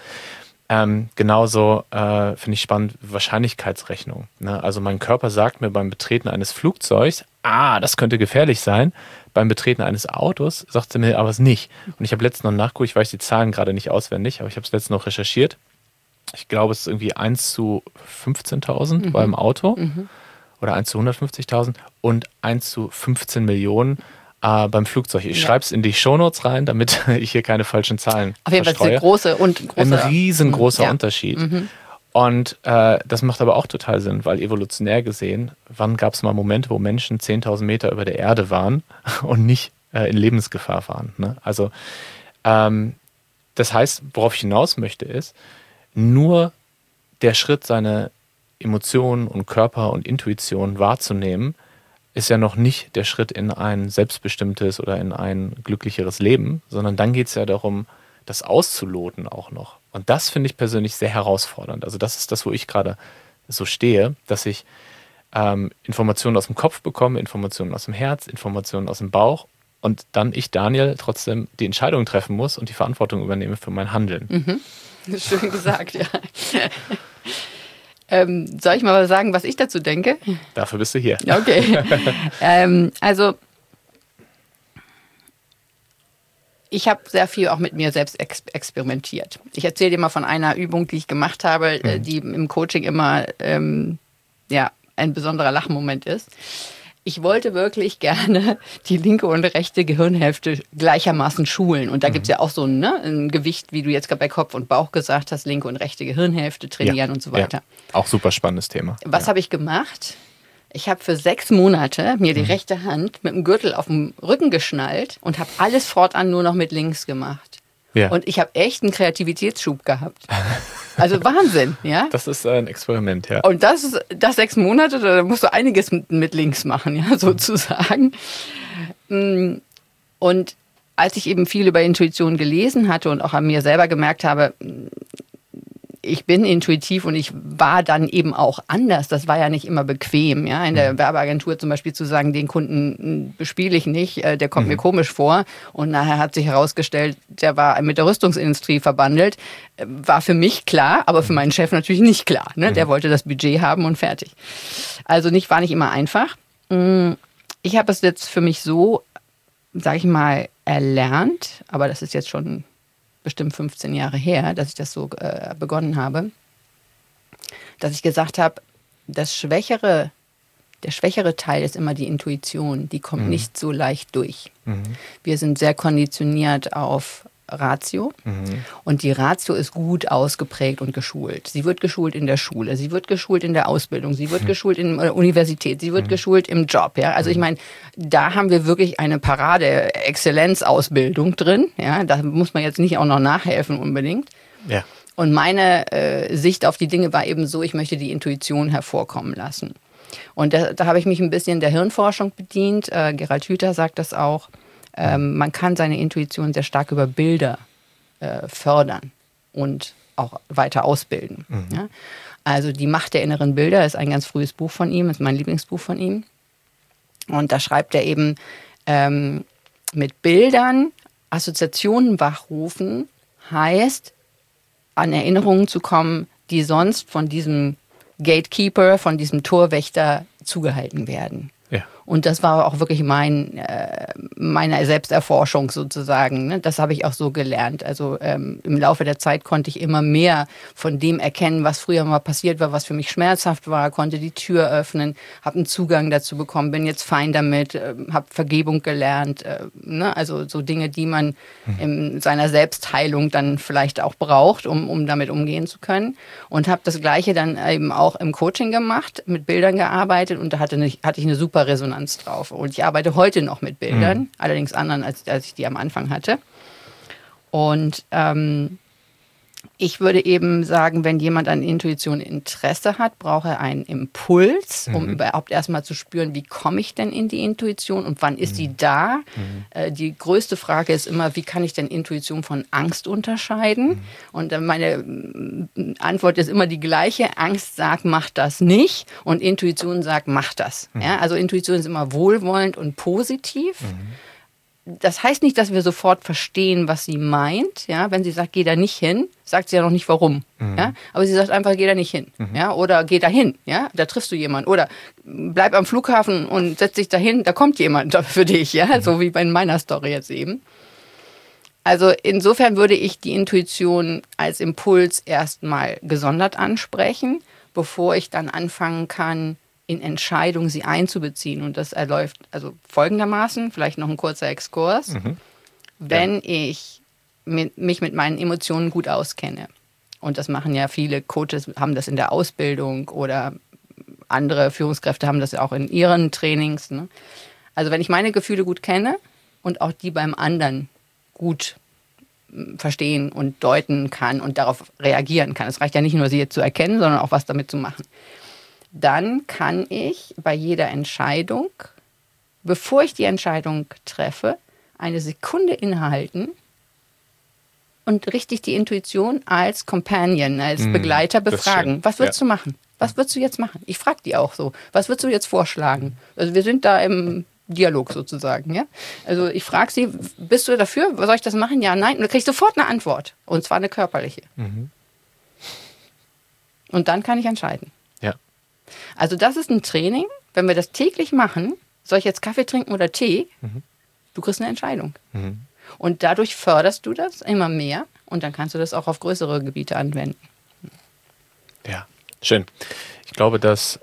Genauso finde ich spannend, Wahrscheinlichkeitsrechnung. Ne? Also mein Körper sagt mir beim Betreten eines Flugzeugs, das könnte gefährlich sein. Beim Betreten eines Autos sagt sie mir aber es nicht. Und ich habe letztens noch nachgeguckt, ich weiß die Zahlen gerade nicht auswendig, aber ich habe es letztens noch recherchiert. Ich glaube, es ist irgendwie 1 zu 15.000 beim Auto oder 1 zu 150.000 und 1 zu 15 Millionen beim Flugzeug. Ich schreibe es in die Shownotes rein, damit ich hier keine falschen Zahlen auf jeden Fall ein riesengroßer Unterschied. Und das macht aber auch total Sinn, weil evolutionär gesehen, wann gab es mal Momente, wo Menschen 10.000 Meter über der Erde waren und nicht in Lebensgefahr waren? Ne? Also das heißt, worauf ich hinaus möchte, ist, nur der Schritt, seine Emotionen und Körper und Intuition wahrzunehmen, ist ja noch nicht der Schritt in ein selbstbestimmtes oder in ein glücklicheres Leben, sondern dann geht es ja darum, das auszuloten auch noch. Und das finde ich persönlich sehr herausfordernd. Also das ist das, wo ich gerade so stehe, dass ich Informationen aus dem Kopf bekomme, Informationen aus dem Herz, Informationen aus dem Bauch und dann ich, Daniel, trotzdem die Entscheidung treffen muss und die Verantwortung übernehme für mein Handeln. Schön gesagt, ja. Soll ich mal sagen, was ich dazu denke? Dafür bist du hier. Okay. Also ich habe sehr viel auch mit mir selbst experimentiert. Ich erzähle dir mal von einer Übung, die ich gemacht habe, die im Coaching immer ein besonderer Lachmoment ist. Ich wollte wirklich gerne die linke und rechte Gehirnhälfte gleichermaßen schulen. Und da gibt es ja auch so ein Gewicht, wie du jetzt gerade bei Kopf und Bauch gesagt hast, linke und rechte Gehirnhälfte trainieren und so weiter. Ja. Auch super spannendes Thema. Was habe ich gemacht? Ich habe für 6 Monate mir die rechte Hand mit dem Gürtel auf dem Rücken geschnallt und habe alles fortan nur noch mit links gemacht. Ja. Und ich habe echt einen Kreativitätsschub gehabt. Also Wahnsinn, ja. Das ist ein Experiment, ja. Und das 6 Monate, da musst du einiges mit links machen, ja, sozusagen. Und als ich eben viel über Intuition gelesen hatte und auch an mir selber gemerkt habe, ich bin intuitiv und ich war dann eben auch anders. Das war ja nicht immer bequem, ja. In der Werbeagentur zum Beispiel zu sagen, den Kunden bespiele ich nicht, der kommt mir komisch vor. Und nachher hat sich herausgestellt, der war mit der Rüstungsindustrie verbandelt. War für mich klar, aber für meinen Chef natürlich nicht klar. Ne? Der wollte das Budget haben und fertig. Also war nicht immer einfach. Ich habe es jetzt für mich so, sage ich mal, erlernt, aber das ist jetzt schon bestimmt 15 Jahre her, dass ich das so begonnen habe, dass ich gesagt habe, der schwächere Teil ist immer die Intuition, die kommt nicht so leicht durch. Wir sind sehr konditioniert auf Ratio und die Ratio ist gut ausgeprägt und geschult. Sie wird geschult in der Schule, sie wird geschult in der Ausbildung, sie wird geschult in der Universität, sie wird geschult im Job. Ja? Also ich meine, da haben wir wirklich eine Parade-Exzellenz-Ausbildung drin. Ja? Da muss man jetzt nicht auch noch nachhelfen unbedingt. Ja. Und meine Sicht auf die Dinge war eben so, ich möchte die Intuition hervorkommen lassen. Und da habe ich mich ein bisschen der Hirnforschung bedient. Gerald Hüther sagt das auch. Man kann seine Intuition sehr stark über Bilder fördern und auch weiter ausbilden. Ja? Also die Macht der inneren Bilder ist ein ganz frühes Buch von ihm, ist mein Lieblingsbuch von ihm. Und da schreibt er eben, mit Bildern Assoziationen wachrufen heißt, an Erinnerungen zu kommen, die sonst von diesem Gatekeeper, von diesem Torwächter zugehalten werden. Ja. Und das war auch wirklich meine Selbsterforschung sozusagen. Ne? Das habe ich auch so gelernt. Also im Laufe der Zeit konnte ich immer mehr von dem erkennen, was früher mal passiert war, was für mich schmerzhaft war, konnte die Tür öffnen, habe einen Zugang dazu bekommen, bin jetzt fein damit, habe Vergebung gelernt. Ne? Also so Dinge, die man in seiner Selbstheilung dann vielleicht auch braucht, um damit umgehen zu können. Und habe das Gleiche dann eben auch im Coaching gemacht, mit Bildern gearbeitet und da hatte ich eine super Resonanz drauf. Und ich arbeite heute noch mit Bildern, allerdings anderen, als ich die am Anfang hatte. Und ich würde eben sagen, wenn jemand an Intuition Interesse hat, braucht er einen Impuls, um überhaupt erstmal zu spüren, wie komme ich denn in die Intuition und wann ist sie da? Die größte Frage ist immer, wie kann ich denn Intuition von Angst unterscheiden? Und meine Antwort ist immer die gleiche. Angst sagt, mach das nicht und Intuition sagt, mach das. Ja, also Intuition ist immer wohlwollend und positiv. Das heißt nicht, dass wir sofort verstehen, was sie meint. Ja, wenn sie sagt, geh da nicht hin, sagt sie ja noch nicht warum. Ja, aber sie sagt einfach, geh da nicht hin. Ja, oder geh da hin. Ja, da triffst du jemanden. Oder bleib am Flughafen und setz dich da hin, da kommt jemand für dich. Ja, so wie bei meiner Story jetzt eben. Also insofern würde ich die Intuition als Impuls erstmal gesondert ansprechen, bevor ich dann anfangen kann, in Entscheidungen sie einzubeziehen. Und das erläuft also folgendermaßen, vielleicht noch ein kurzer Exkurs. Wenn ich mich mit meinen Emotionen gut auskenne, und das machen ja viele Coaches, haben das in der Ausbildung oder andere Führungskräfte haben das auch in ihren Trainings. Ne? Also wenn ich meine Gefühle gut kenne und auch die beim anderen gut verstehen und deuten kann und darauf reagieren kann. Es reicht ja nicht nur, sie jetzt zu erkennen, sondern auch was damit zu machen. Dann kann ich bei jeder Entscheidung, bevor ich die Entscheidung treffe, eine Sekunde innehalten und richtig die Intuition als Companion, als Begleiter befragen. Was würdest du machen? Was würdest du jetzt machen? Ich frage die auch so. Was würdest du jetzt vorschlagen? Also wir sind da im Dialog sozusagen. Ja? Also ich frage sie, bist du dafür? Soll ich das machen? Ja, nein. Und du kriegst sofort eine Antwort. Und zwar eine körperliche. Und dann kann ich entscheiden. Also das ist ein Training, wenn wir das täglich machen, soll ich jetzt Kaffee trinken oder Tee, du kriegst eine Entscheidung. Und dadurch förderst du das immer mehr und dann kannst du das auch auf größere Gebiete anwenden. Ja, schön. Ich glaube, dass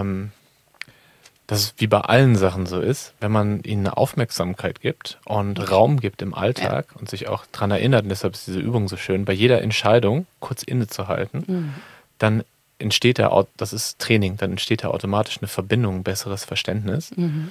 es wie bei allen Sachen so ist, wenn man ihnen eine Aufmerksamkeit gibt und Raum gibt im Alltag und sich auch daran erinnert, und deshalb ist diese Übung so schön, bei jeder Entscheidung kurz innezuhalten, dann entsteht das ist Training, dann entsteht da automatisch eine Verbindung, ein besseres Verständnis.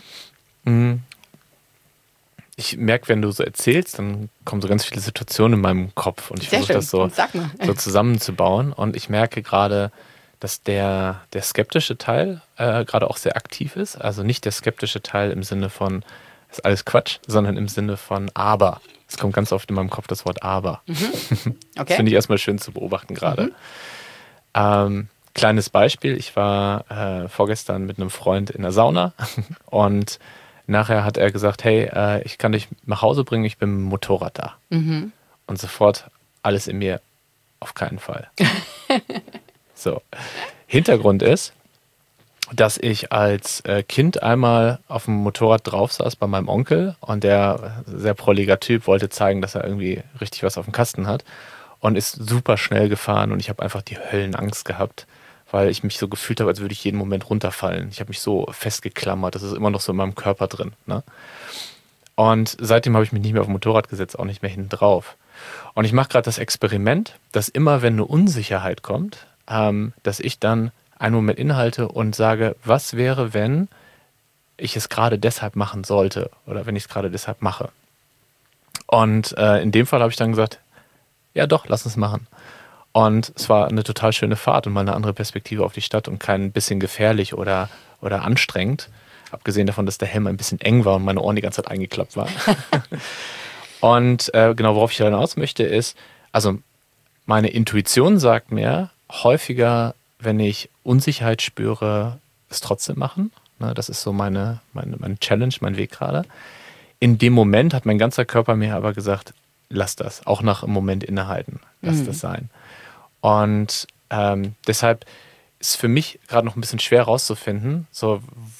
Ich merke, wenn du so erzählst, dann kommen so ganz viele Situationen in meinem Kopf und ich versuche das so zusammenzubauen und ich merke gerade, dass der skeptische Teil gerade auch sehr aktiv ist, also nicht der skeptische Teil im Sinne von, ist alles Quatsch, sondern im Sinne von aber. Es kommt ganz oft in meinem Kopf das Wort aber. Okay. Das finde ich erstmal schön zu beobachten gerade. Kleines Beispiel, ich war vorgestern mit einem Freund in der Sauna und nachher hat er gesagt, hey, ich kann dich nach Hause bringen, ich bin mit dem Motorrad da. Und sofort alles in mir, auf keinen Fall. So, Hintergrund ist, dass ich als Kind einmal auf dem Motorrad drauf saß bei meinem Onkel und der, sehr prolliger Typ, wollte zeigen, dass er irgendwie richtig was auf dem Kasten hat und ist super schnell gefahren und ich habe einfach die Höllenangst gehabt, weil ich mich so gefühlt habe, als würde ich jeden Moment runterfallen. Ich habe mich so festgeklammert, das ist immer noch so in meinem Körper drin. Ne? Und seitdem habe ich mich nicht mehr auf dem Motorrad gesetzt, auch nicht mehr hinten drauf. Und ich mache gerade das Experiment, dass immer, wenn eine Unsicherheit kommt, dass ich dann einen Moment innehalte und sage, was wäre, wenn ich es gerade deshalb machen sollte oder wenn ich es gerade deshalb mache. Und in dem Fall habe ich dann gesagt, ja doch, lass uns machen. Und es war eine total schöne Fahrt und mal eine andere Perspektive auf die Stadt und kein bisschen gefährlich oder anstrengend. Abgesehen davon, dass der Helm ein bisschen eng war und meine Ohren die ganze Zeit eingeklappt waren. Und genau, worauf ich hinaus möchte, ist, also meine Intuition sagt mir häufiger, wenn ich Unsicherheit spüre, es trotzdem machen. Das ist so meine Challenge, mein Weg gerade. In dem Moment hat mein ganzer Körper mir aber gesagt, lass das, auch nach einem Moment innehalten, lass das sein. Und deshalb ist für mich gerade noch ein bisschen schwer rauszufinden, so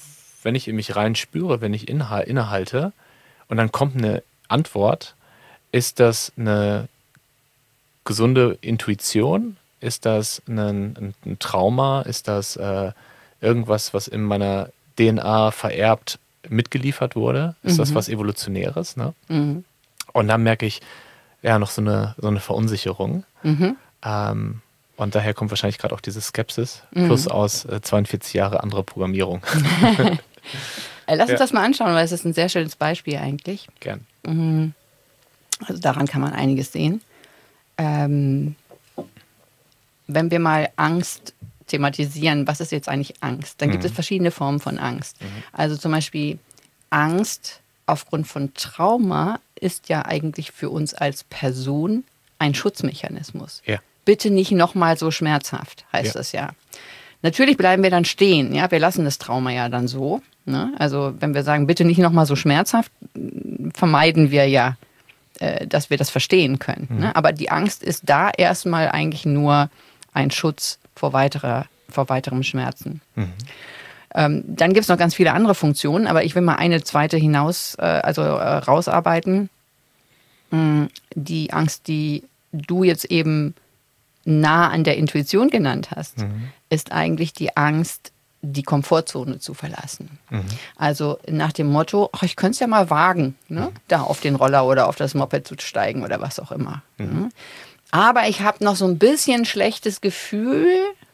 wenn ich in mich rein spüre, wenn ich innehalte und dann kommt eine Antwort, ist das eine gesunde Intuition? Ist das ein Trauma? Ist das irgendwas, was in meiner DNA vererbt mitgeliefert wurde? Ist das was Evolutionäres? Ne? Und dann merke ich ja noch so eine Verunsicherung. Und daher kommt wahrscheinlich gerade auch diese Skepsis plus aus 42 Jahre andere Programmierung. Lass uns das mal anschauen, weil es ist ein sehr schönes Beispiel eigentlich. Gern. Also daran kann man einiges sehen. Wenn wir mal Angst thematisieren, was ist jetzt eigentlich Angst? Dann gibt es verschiedene Formen von Angst. Also zum Beispiel Angst aufgrund von Trauma ist ja eigentlich für uns als Person ein Schutzmechanismus. Ja. Bitte nicht nochmal so schmerzhaft, heißt das ja. Natürlich bleiben wir dann stehen, ja, wir lassen das Trauma ja dann so. Ne? Also wenn wir sagen, bitte nicht nochmal so schmerzhaft, vermeiden wir ja, dass wir das verstehen können. Ne? Aber die Angst ist da erstmal eigentlich nur ein Schutz vor weiterem Schmerzen. Dann gibt es noch ganz viele andere Funktionen, aber ich will mal eine zweite rausarbeiten. Die Angst, die du jetzt eben nah an der Intuition genannt hast, ist eigentlich die Angst, die Komfortzone zu verlassen. Also nach dem Motto, ich könnte es ja mal wagen, ne? Da auf den Roller oder auf das Moped zu steigen oder was auch immer. Aber ich habe noch so ein bisschen schlechtes Gefühl,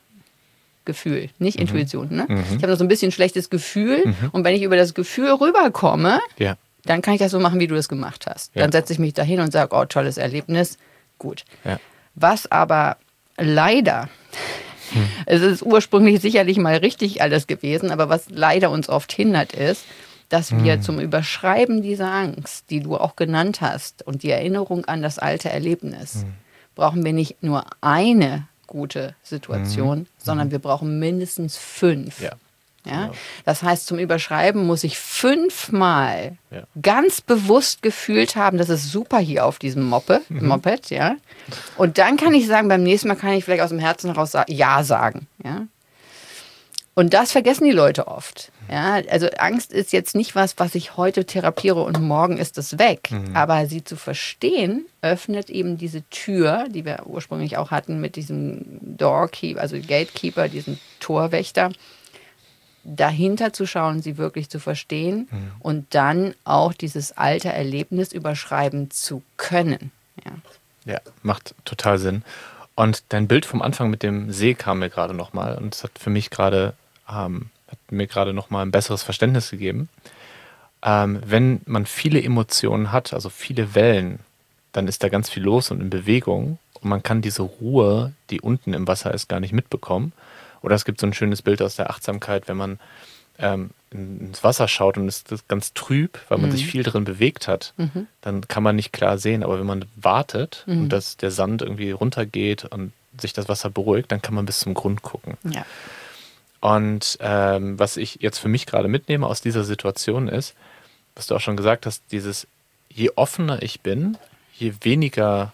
nicht Intuition, ne? Ich habe noch so ein bisschen schlechtes Gefühl und wenn ich über das Gefühl rüberkomme, dann kann ich das so machen, wie du das gemacht hast. Dann setze ich mich dahin und sage, oh, tolles Erlebnis, gut. Was aber leider, es ist ursprünglich sicherlich mal richtig alles gewesen, aber was leider uns oft hindert ist, dass wir zum Überschreiben dieser Angst, die du auch genannt hast und die Erinnerung an das alte Erlebnis, brauchen wir nicht nur eine gute Situation, sondern wir brauchen mindestens 5. Ja? Genau. Das heißt, zum Überschreiben muss ich 5-mal ganz bewusst gefühlt haben, das ist super hier auf diesem Moped, ja. Und dann kann ich sagen, beim nächsten Mal kann ich vielleicht aus dem Herzen heraus Ja sagen, ja. Und das vergessen die Leute oft. Ja? Also Angst ist jetzt nicht was ich heute therapiere und morgen ist es weg. Aber sie zu verstehen, öffnet eben diese Tür, die wir ursprünglich auch hatten mit diesem Doorkeeper, also Gatekeeper, diesem Torwächter, dahinter zu schauen, sie wirklich zu verstehen und dann auch dieses alte Erlebnis überschreiben zu können. Ja, macht total Sinn. Und dein Bild vom Anfang mit dem See kam mir gerade nochmal und es hat für mich gerade nochmal ein besseres Verständnis gegeben. Wenn man viele Emotionen hat, also viele Wellen, dann ist da ganz viel los und in Bewegung und man kann diese Ruhe, die unten im Wasser ist, gar nicht mitbekommen. Oder es gibt so ein schönes Bild aus der Achtsamkeit, wenn man ins Wasser schaut und es ist ganz trüb, weil man sich viel drin bewegt hat, dann kann man nicht klar sehen. Aber wenn man wartet und dass der Sand irgendwie runtergeht und sich das Wasser beruhigt, dann kann man bis zum Grund gucken. Ja. Und was ich jetzt für mich gerade mitnehme aus dieser Situation ist, was du auch schon gesagt hast, dieses, je offener ich bin, je weniger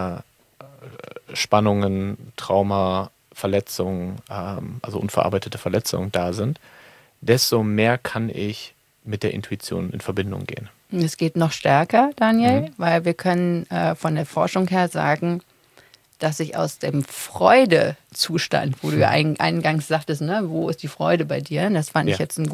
Spannungen, Trauma, Verletzungen, also unverarbeitete Verletzungen da sind, desto mehr kann ich mit der Intuition in Verbindung gehen. Es geht noch stärker, Daniel, weil wir können von der Forschung her sagen, dass ich aus dem Freudezustand, wo du ja eingangs sagtest, ne, wo ist die Freude bei dir? Das fand ich jetzt eine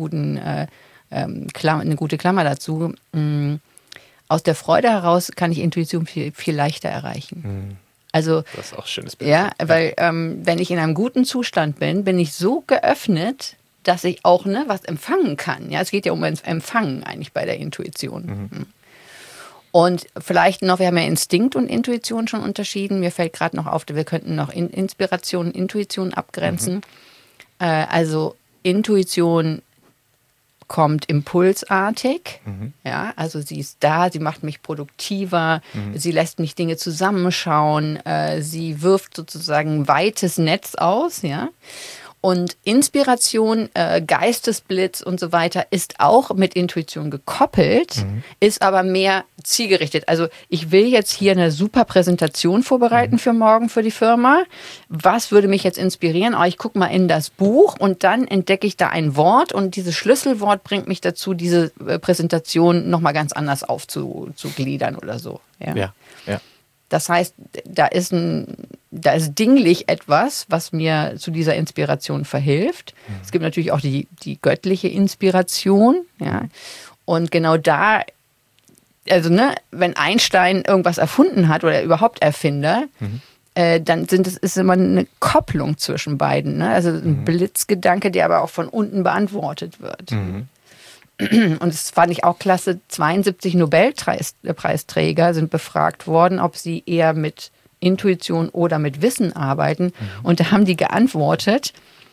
gute Klammer dazu. Aus der Freude heraus kann ich Intuition viel, viel leichter erreichen. Also, das ist auch ein schönes Bild. Ja, weil wenn ich in einem guten Zustand bin, bin ich so geöffnet, dass ich auch was empfangen kann. Ja, es geht ja um Empfangen eigentlich bei der Intuition. Und vielleicht noch, wir haben ja Instinkt und Intuition schon unterschieden. Mir fällt gerade noch auf, wir könnten noch Inspiration und Intuition abgrenzen. Also Intuition kommt impulsartig. Ja, also sie ist da, sie macht mich produktiver, sie lässt mich Dinge zusammenschauen, sie wirft sozusagen ein weites Netz aus, ja. Und Inspiration, Geistesblitz und so weiter ist auch mit Intuition gekoppelt, ist aber mehr zielgerichtet. Also ich will jetzt hier eine super Präsentation vorbereiten für morgen für die Firma. Was würde mich jetzt inspirieren? Ich gucke mal in das Buch und dann entdecke ich da ein Wort und dieses Schlüsselwort bringt mich dazu, diese Präsentation nochmal ganz anders aufzugliedern oder so. Ja. Das heißt, da ist dinglich etwas, was mir zu dieser Inspiration verhilft. Es gibt natürlich auch die göttliche Inspiration. Ja. Und genau da, also wenn Einstein irgendwas erfunden hat oder überhaupt Erfinder, dann ist immer eine Kopplung zwischen beiden. Ne? Also ein Blitzgedanke, der aber auch von unten beantwortet wird. Und das fand ich auch klasse, 72 Nobelpreisträger sind befragt worden, ob sie eher mit Intuition oder mit Wissen arbeiten. Und da haben die geantwortet,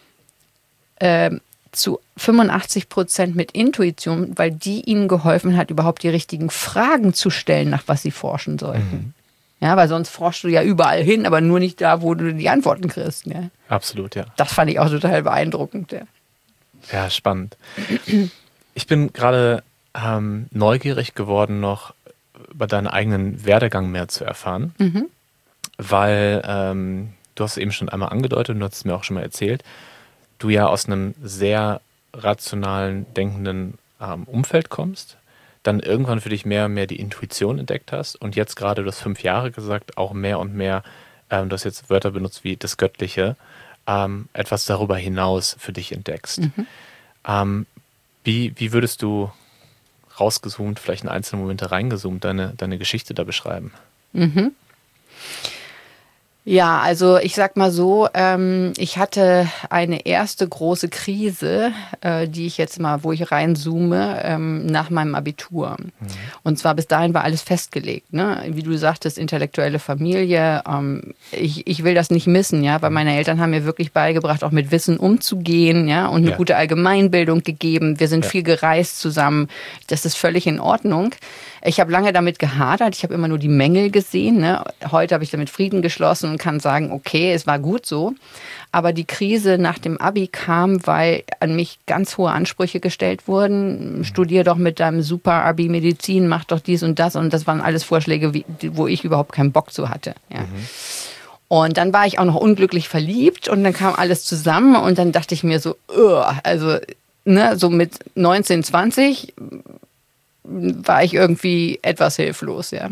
zu 85% mit Intuition, weil die ihnen geholfen hat, überhaupt die richtigen Fragen zu stellen, nach was sie forschen sollten. Ja, weil sonst forschst du ja überall hin, aber nur nicht da, wo du die Antworten kriegst. Ja. Absolut, ja. Das fand ich auch total beeindruckend. Ja, spannend. Ich bin gerade neugierig geworden, noch über deinen eigenen Werdegang mehr zu erfahren, weil du hast es eben schon einmal angedeutet und du hast es mir auch schon mal erzählt, du ja aus einem sehr rationalen, denkenden Umfeld kommst, dann irgendwann für dich mehr und mehr die Intuition entdeckt hast und jetzt gerade, du hast 5 Jahre gesagt, auch mehr und mehr, du hast jetzt Wörter benutzt wie das Göttliche, etwas darüber hinaus für dich entdeckst. Wie würdest du rausgezoomt, vielleicht in einzelne Momente reingezoomt, deine Geschichte da beschreiben? Ja, also ich sag mal so, ich hatte eine erste große Krise, wo ich reinzoome, nach meinem Abitur. Und zwar bis dahin war alles festgelegt, ne? Wie du sagtest, intellektuelle Familie. Ich will das nicht missen, ja, weil meine Eltern haben mir wirklich beigebracht, auch mit Wissen umzugehen, ja, und eine gute Allgemeinbildung gegeben. Wir sind viel gereist zusammen. Das ist völlig in Ordnung. Ich habe lange damit gehadert. Ich habe immer nur die Mängel gesehen. Ne? Heute habe ich damit Frieden geschlossen und kann sagen, okay, es war gut so. Aber die Krise nach dem Abi kam, weil an mich ganz hohe Ansprüche gestellt wurden. Studier doch mit deinem super Abi Medizin, mach doch dies und das. Und das waren alles Vorschläge, wo ich überhaupt keinen Bock zu hatte. Ja. Und dann war ich auch noch unglücklich verliebt und dann kam alles zusammen und dann dachte ich mir so, so mit 19, 20 war ich irgendwie etwas hilflos, ja.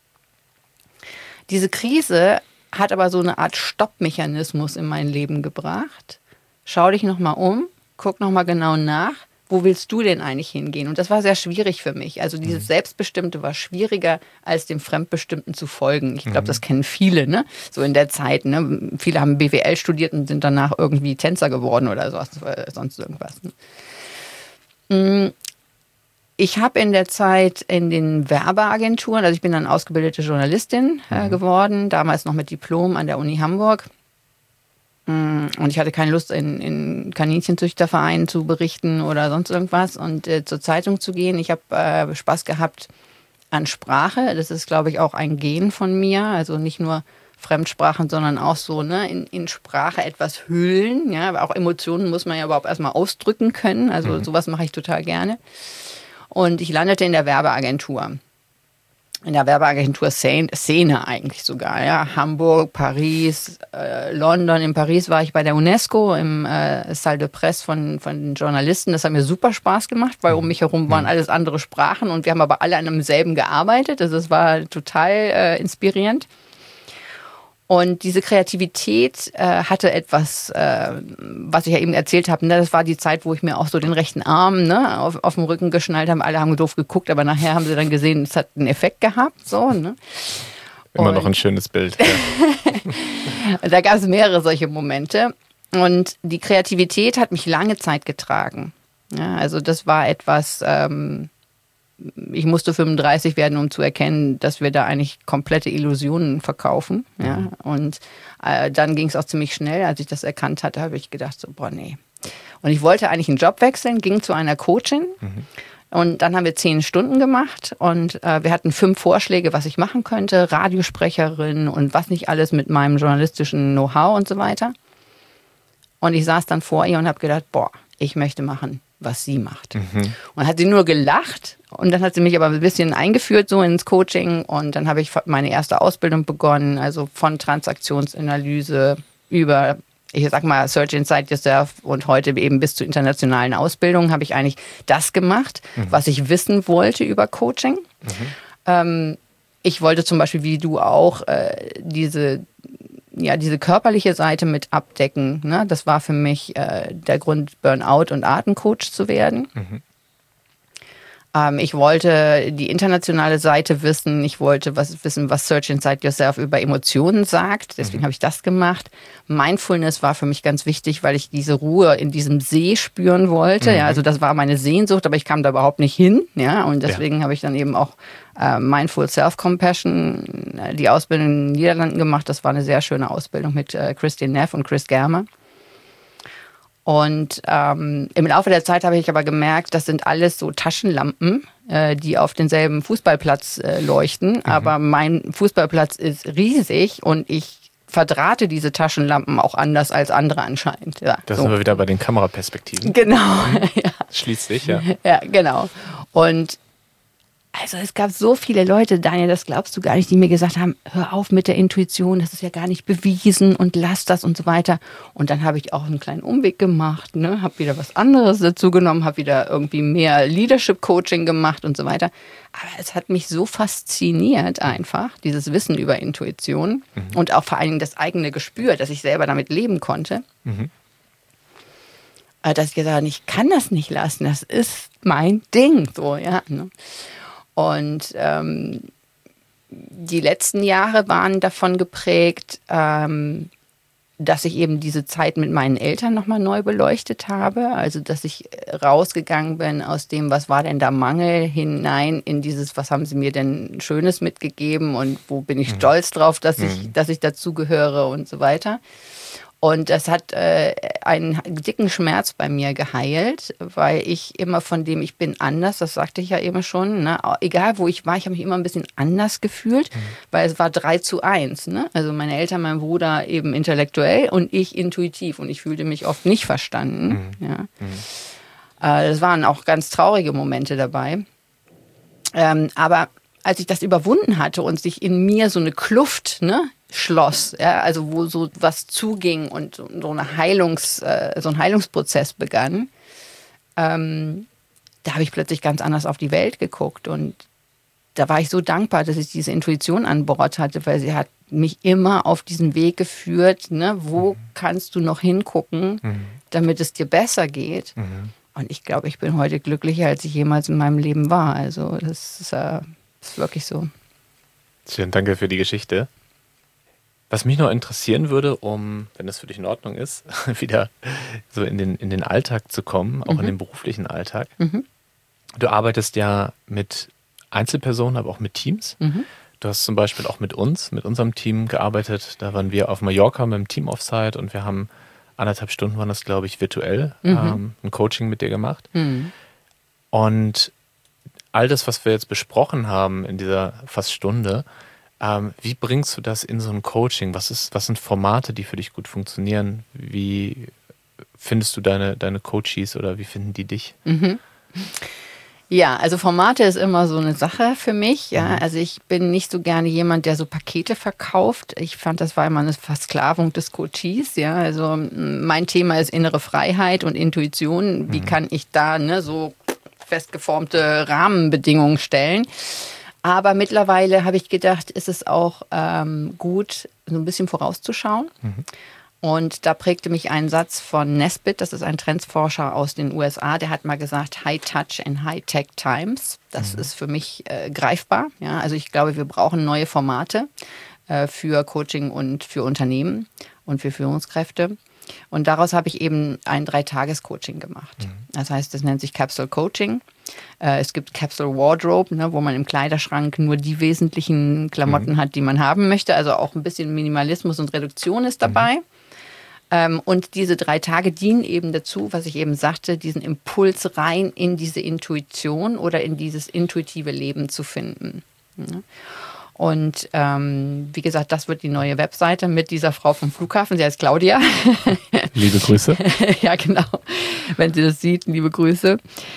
Diese Krise hat aber so eine Art Stoppmechanismus in mein Leben gebracht. Schau dich nochmal um, guck nochmal genau nach, wo willst du denn eigentlich hingehen? Und das war sehr schwierig für mich. Also dieses Selbstbestimmte war schwieriger, als dem Fremdbestimmten zu folgen. Ich glaube, das kennen viele, ne? So in der Zeit, ne? Viele haben BWL studiert und sind danach irgendwie Tänzer geworden oder sonst irgendwas. Ne? Ich habe in der Zeit in den Werbeagenturen, also ich bin dann ausgebildete Journalistin geworden, damals noch mit Diplom an der Uni Hamburg. Und ich hatte keine Lust, in Kaninchenzüchtervereinen zu berichten oder sonst irgendwas und zur Zeitung zu gehen. Ich habe Spaß gehabt an Sprache. Das ist, glaube ich, auch ein Gen von mir. Also nicht nur Fremdsprachen, sondern auch so, ne, in Sprache etwas hüllen. Ja, aber auch Emotionen muss man ja überhaupt erstmal ausdrücken können. Also sowas mache ich total gerne. Und ich landete in der Werbeagentur. In der Werbeagentur-Szene eigentlich sogar. Ja. Hamburg, Paris, London. In Paris war ich bei der UNESCO im Salle de Presse von den Journalisten. Das hat mir super Spaß gemacht, weil um mich herum waren alles andere Sprachen und wir haben aber alle an demselben gearbeitet. Also es war total inspirierend. Und diese Kreativität hatte etwas, was ich ja eben erzählt habe. Ne? Das war die Zeit, wo ich mir auch so den rechten Arm auf dem Rücken geschnallt habe. Alle haben doof geguckt, aber nachher haben sie dann gesehen, es hat einen Effekt gehabt. So, ne? Immer noch ein schönes Bild. Ja. Da gab es mehrere solche Momente. Und die Kreativität hat mich lange Zeit getragen. Ja, also das war etwas... ich musste 35 werden, um zu erkennen, dass wir da eigentlich komplette Illusionen verkaufen. Ja? Und dann ging es auch ziemlich schnell. Als ich das erkannt hatte, habe ich gedacht, so, boah, nee. Und ich wollte eigentlich einen Job wechseln, ging zu einer Coachin. Und dann haben wir 10 Stunden gemacht und wir hatten 5 Vorschläge, was ich machen könnte. Radiosprecherin und was nicht alles mit meinem journalistischen Know-how und so weiter. Und ich saß dann vor ihr und habe gedacht, boah, ich möchte machen, was sie macht. Und hat sie nur gelacht und dann hat sie mich aber ein bisschen eingeführt so ins Coaching und dann habe ich meine erste Ausbildung begonnen, also von Transaktionsanalyse über, ich sag mal, Search Inside Yourself und heute eben bis zu internationalen Ausbildungen habe ich eigentlich das gemacht, was ich wissen wollte über Coaching. Ich wollte zum Beispiel, wie du auch, diese körperliche Seite mit abdecken. Ne? Das war für mich der Grund, Burnout- und Atemcoach zu werden. Ich wollte die internationale Seite wissen. Ich wollte wissen, was Search Inside Yourself über Emotionen sagt. Deswegen habe ich das gemacht. Mindfulness war für mich ganz wichtig, weil ich diese Ruhe in diesem See spüren wollte. Ja, also das war meine Sehnsucht, aber ich kam da überhaupt nicht hin. Ja, und deswegen habe ich dann eben auch Mindful Self-Compassion, die Ausbildung in den Niederlanden gemacht. Das war eine sehr schöne Ausbildung mit Christine Neff und Chris Germer. Und im Laufe der Zeit habe ich aber gemerkt, das sind alles so Taschenlampen, die auf denselben Fußballplatz leuchten. Aber mein Fußballplatz ist riesig und ich verdrahte diese Taschenlampen auch anders als andere anscheinend. Ja, das sind wir wieder bei den Kameraperspektiven. Genau. Ja. Schließt sich, ja. Ja, genau. Und also es gab so viele Leute, Daniel, das glaubst du gar nicht, die mir gesagt haben, hör auf mit der Intuition, das ist ja gar nicht bewiesen und lass das und so weiter. Und dann habe ich auch einen kleinen Umweg gemacht, ne? Habe wieder was anderes dazu genommen, habe wieder irgendwie mehr Leadership-Coaching gemacht und so weiter. Aber es hat mich so fasziniert einfach, dieses Wissen über Intuition und auch vor allen Dingen das eigene Gespür, dass ich selber damit leben konnte. Dass ich gesagt habe, ich kann das nicht lassen, das ist mein Ding. So, ja, ne? Und die letzten Jahre waren davon geprägt, dass ich eben diese Zeit mit meinen Eltern nochmal neu beleuchtet habe. Also, dass ich rausgegangen bin aus dem, was war denn da Mangel, hinein in dieses, was haben sie mir denn Schönes mitgegeben und wo bin ich stolz drauf, dass ich dazugehöre und so weiter. Und das hat einen dicken Schmerz bei mir geheilt, weil ich immer von dem, ich bin anders, das sagte ich ja eben schon, ne? Egal wo ich war, ich habe mich immer ein bisschen anders gefühlt, weil es war 3:1. Ne? Also meine Eltern, mein Bruder eben intellektuell und ich intuitiv und ich fühlte mich oft nicht verstanden. Ja? Das waren auch ganz traurige Momente dabei. Aber als ich das überwunden hatte und sich in mir so eine Kluft, ne, schloss, ja, also wo so was zuging und so ein Heilungsprozess begann, da habe ich plötzlich ganz anders auf die Welt geguckt und da war ich so dankbar, dass ich diese Intuition an Bord hatte, weil sie hat mich immer auf diesen Weg geführt, ne, wo kannst du noch hingucken, damit es dir besser geht. Und ich glaube, ich bin heute glücklicher, als ich jemals in meinem Leben war. Also das ist wirklich so. Schön, danke für die Geschichte. Was mich noch interessieren würde, wenn das für dich in Ordnung ist, wieder so in den Alltag zu kommen, auch in den beruflichen Alltag. Du arbeitest ja mit Einzelpersonen, aber auch mit Teams. Du hast zum Beispiel auch mit unserem Team gearbeitet. Da waren wir auf Mallorca mit dem Team Offsite und wir haben 1,5 Stunden, waren das glaube ich, virtuell ein Coaching mit dir gemacht. Und all das, was wir jetzt besprochen haben in dieser fast Stunde, wie bringst du das in so ein Coaching? Was sind Formate, die für dich gut funktionieren? Wie findest du deine Coaches oder wie finden die dich? Ja, also Formate ist immer so eine Sache für mich. Ja. Also ich bin nicht so gerne jemand, der so Pakete verkauft. Ich fand, das war immer eine Versklavung des Coaches. Ja. Also mein Thema ist innere Freiheit und Intuition. Wie kann ich da so festgeformte Rahmenbedingungen stellen? Aber mittlerweile habe ich gedacht, ist es auch gut, so ein bisschen vorauszuschauen. Und da prägte mich ein Satz von Nesbitt, das ist ein Trendforscher aus den USA, der hat mal gesagt, High Touch in High Tech Times. Das ist für mich greifbar. Ja? Also ich glaube, wir brauchen neue Formate für Coaching und für Unternehmen und für Führungskräfte. Und daraus habe ich eben ein 3-Tages-Coaching gemacht. Das heißt, das nennt sich Capsule Coaching. Es gibt Capsule Wardrobe, ne, wo man im Kleiderschrank nur die wesentlichen Klamotten hat, die man haben möchte. Also auch ein bisschen Minimalismus und Reduktion ist dabei. Und diese 3 Tage dienen eben dazu, was ich eben sagte, diesen Impuls rein in diese Intuition oder in dieses intuitive Leben zu finden. Ja. Und wie gesagt, das wird die neue Webseite mit dieser Frau vom Flughafen. Sie heißt Claudia. Liebe Grüße. Ja, genau. Wenn sie das sieht, liebe Grüße.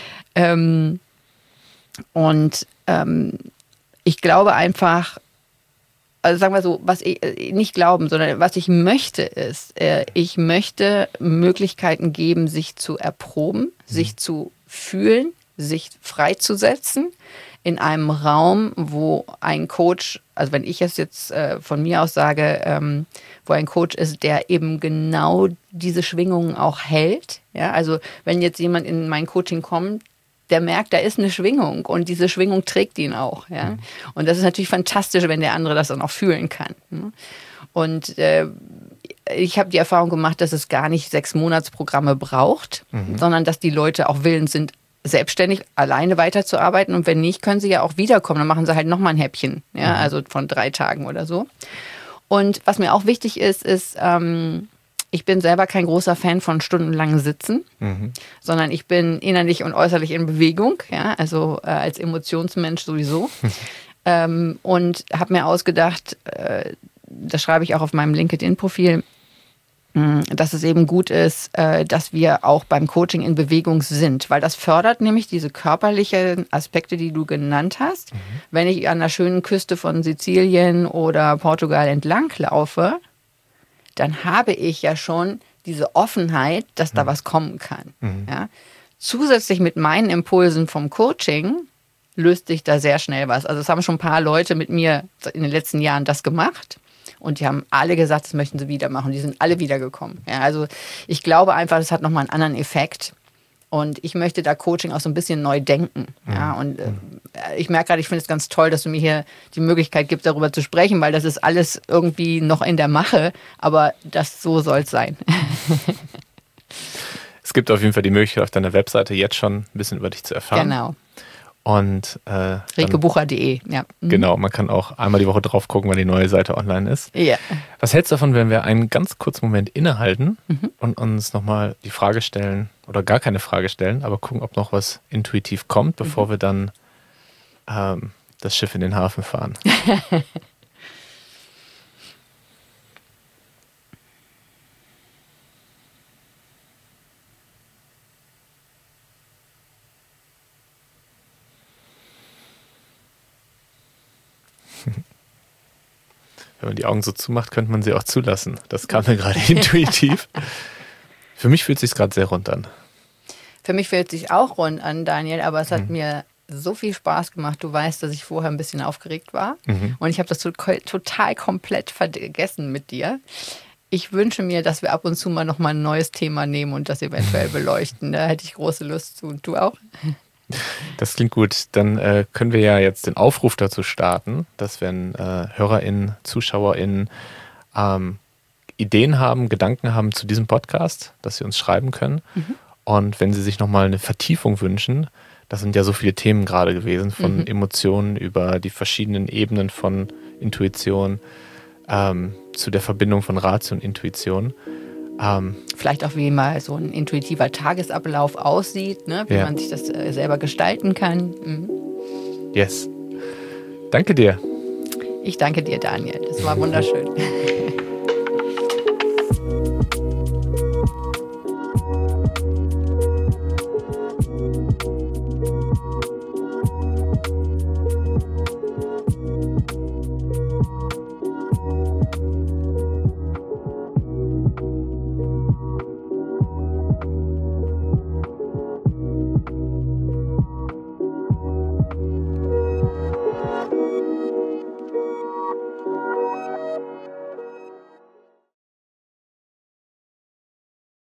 Ich glaube einfach, also sagen wir so, was ich nicht glauben, sondern was ich möchte ist, ich möchte Möglichkeiten geben, sich zu erproben, sich zu fühlen, sich freizusetzen in einem Raum, wo ein Coach, also wenn ich es jetzt von mir aus sage, wo ein Coach ist, der eben genau diese Schwingungen auch hält. Ja, also wenn jetzt jemand in mein Coaching kommt, der merkt, da ist eine Schwingung und diese Schwingung trägt ihn auch. Ja? Und das ist natürlich fantastisch, wenn der andere das dann auch fühlen kann. Und ich habe die Erfahrung gemacht, dass es gar nicht 6-Monats-Programme braucht, sondern dass die Leute auch willens sind, selbstständig alleine weiterzuarbeiten. Und wenn nicht, können sie ja auch wiederkommen. Dann machen sie halt nochmal ein Häppchen, ja? Also von 3 Tagen oder so. Und was mir auch wichtig ist, ich bin selber kein großer Fan von stundenlangen Sitzen, sondern ich bin innerlich und äußerlich in Bewegung, ja, also als Emotionsmensch sowieso. Und habe mir ausgedacht, das schreibe ich auch auf meinem LinkedIn-Profil, dass es eben gut ist, dass wir auch beim Coaching in Bewegung sind, weil das fördert nämlich diese körperlichen Aspekte, die du genannt hast. Wenn ich an der schönen Küste von Sizilien oder Portugal entlang laufe, dann habe ich ja schon diese Offenheit, dass da was kommen kann. Ja? Zusätzlich mit meinen Impulsen vom Coaching löst sich da sehr schnell was. Also es haben schon ein paar Leute mit mir in den letzten Jahren das gemacht und die haben alle gesagt, das möchten sie wieder machen. Die sind alle wiedergekommen. Ja, also ich glaube einfach, das hat nochmal einen anderen Effekt. Und ich möchte da Coaching auch so ein bisschen neu denken. Ja, und ich merke gerade, ich finde es ganz toll, dass du mir hier die Möglichkeit gibst, darüber zu sprechen, weil das ist alles irgendwie noch in der Mache, aber so soll es sein. Es gibt auf jeden Fall die Möglichkeit, auf deiner Webseite jetzt schon ein bisschen über dich zu erfahren. Genau. Und rikebucher.de, ja. Genau, man kann auch einmal die Woche drauf gucken, wenn die neue Seite online ist. Ja. Was hältst du davon, wenn wir einen ganz kurzen Moment innehalten und uns nochmal die Frage stellen, oder gar keine Frage stellen, aber gucken, ob noch was intuitiv kommt, bevor wir dann das Schiff in den Hafen fahren? Wenn man die Augen so zumacht, könnte man sie auch zulassen. Das kam mir gerade intuitiv. Für mich fühlt es sich gerade sehr rund an. Für mich fühlt es sich auch rund an, Daniel, aber es hat mir so viel Spaß gemacht. Du weißt, dass ich vorher ein bisschen aufgeregt war. Und ich habe das total komplett vergessen mit dir. Ich wünsche mir, dass wir ab und zu mal nochmal ein neues Thema nehmen und das eventuell beleuchten. Da hätte ich große Lust zu. Und du auch? Das klingt gut. Dann können wir ja jetzt den Aufruf dazu starten, dass wenn HörerInnen, ZuschauerInnen Ideen haben, Gedanken haben zu diesem Podcast, dass sie uns schreiben können. Und wenn sie sich nochmal eine Vertiefung wünschen, das sind ja so viele Themen gerade gewesen, von Emotionen über die verschiedenen Ebenen von Intuition zu der Verbindung von Ratio und Intuition. Vielleicht auch, wie mal so ein intuitiver Tagesablauf aussieht, ne? Wie man sich das selber gestalten kann. Yes. Danke dir. Ich danke dir, Daniel. Das war wunderschön.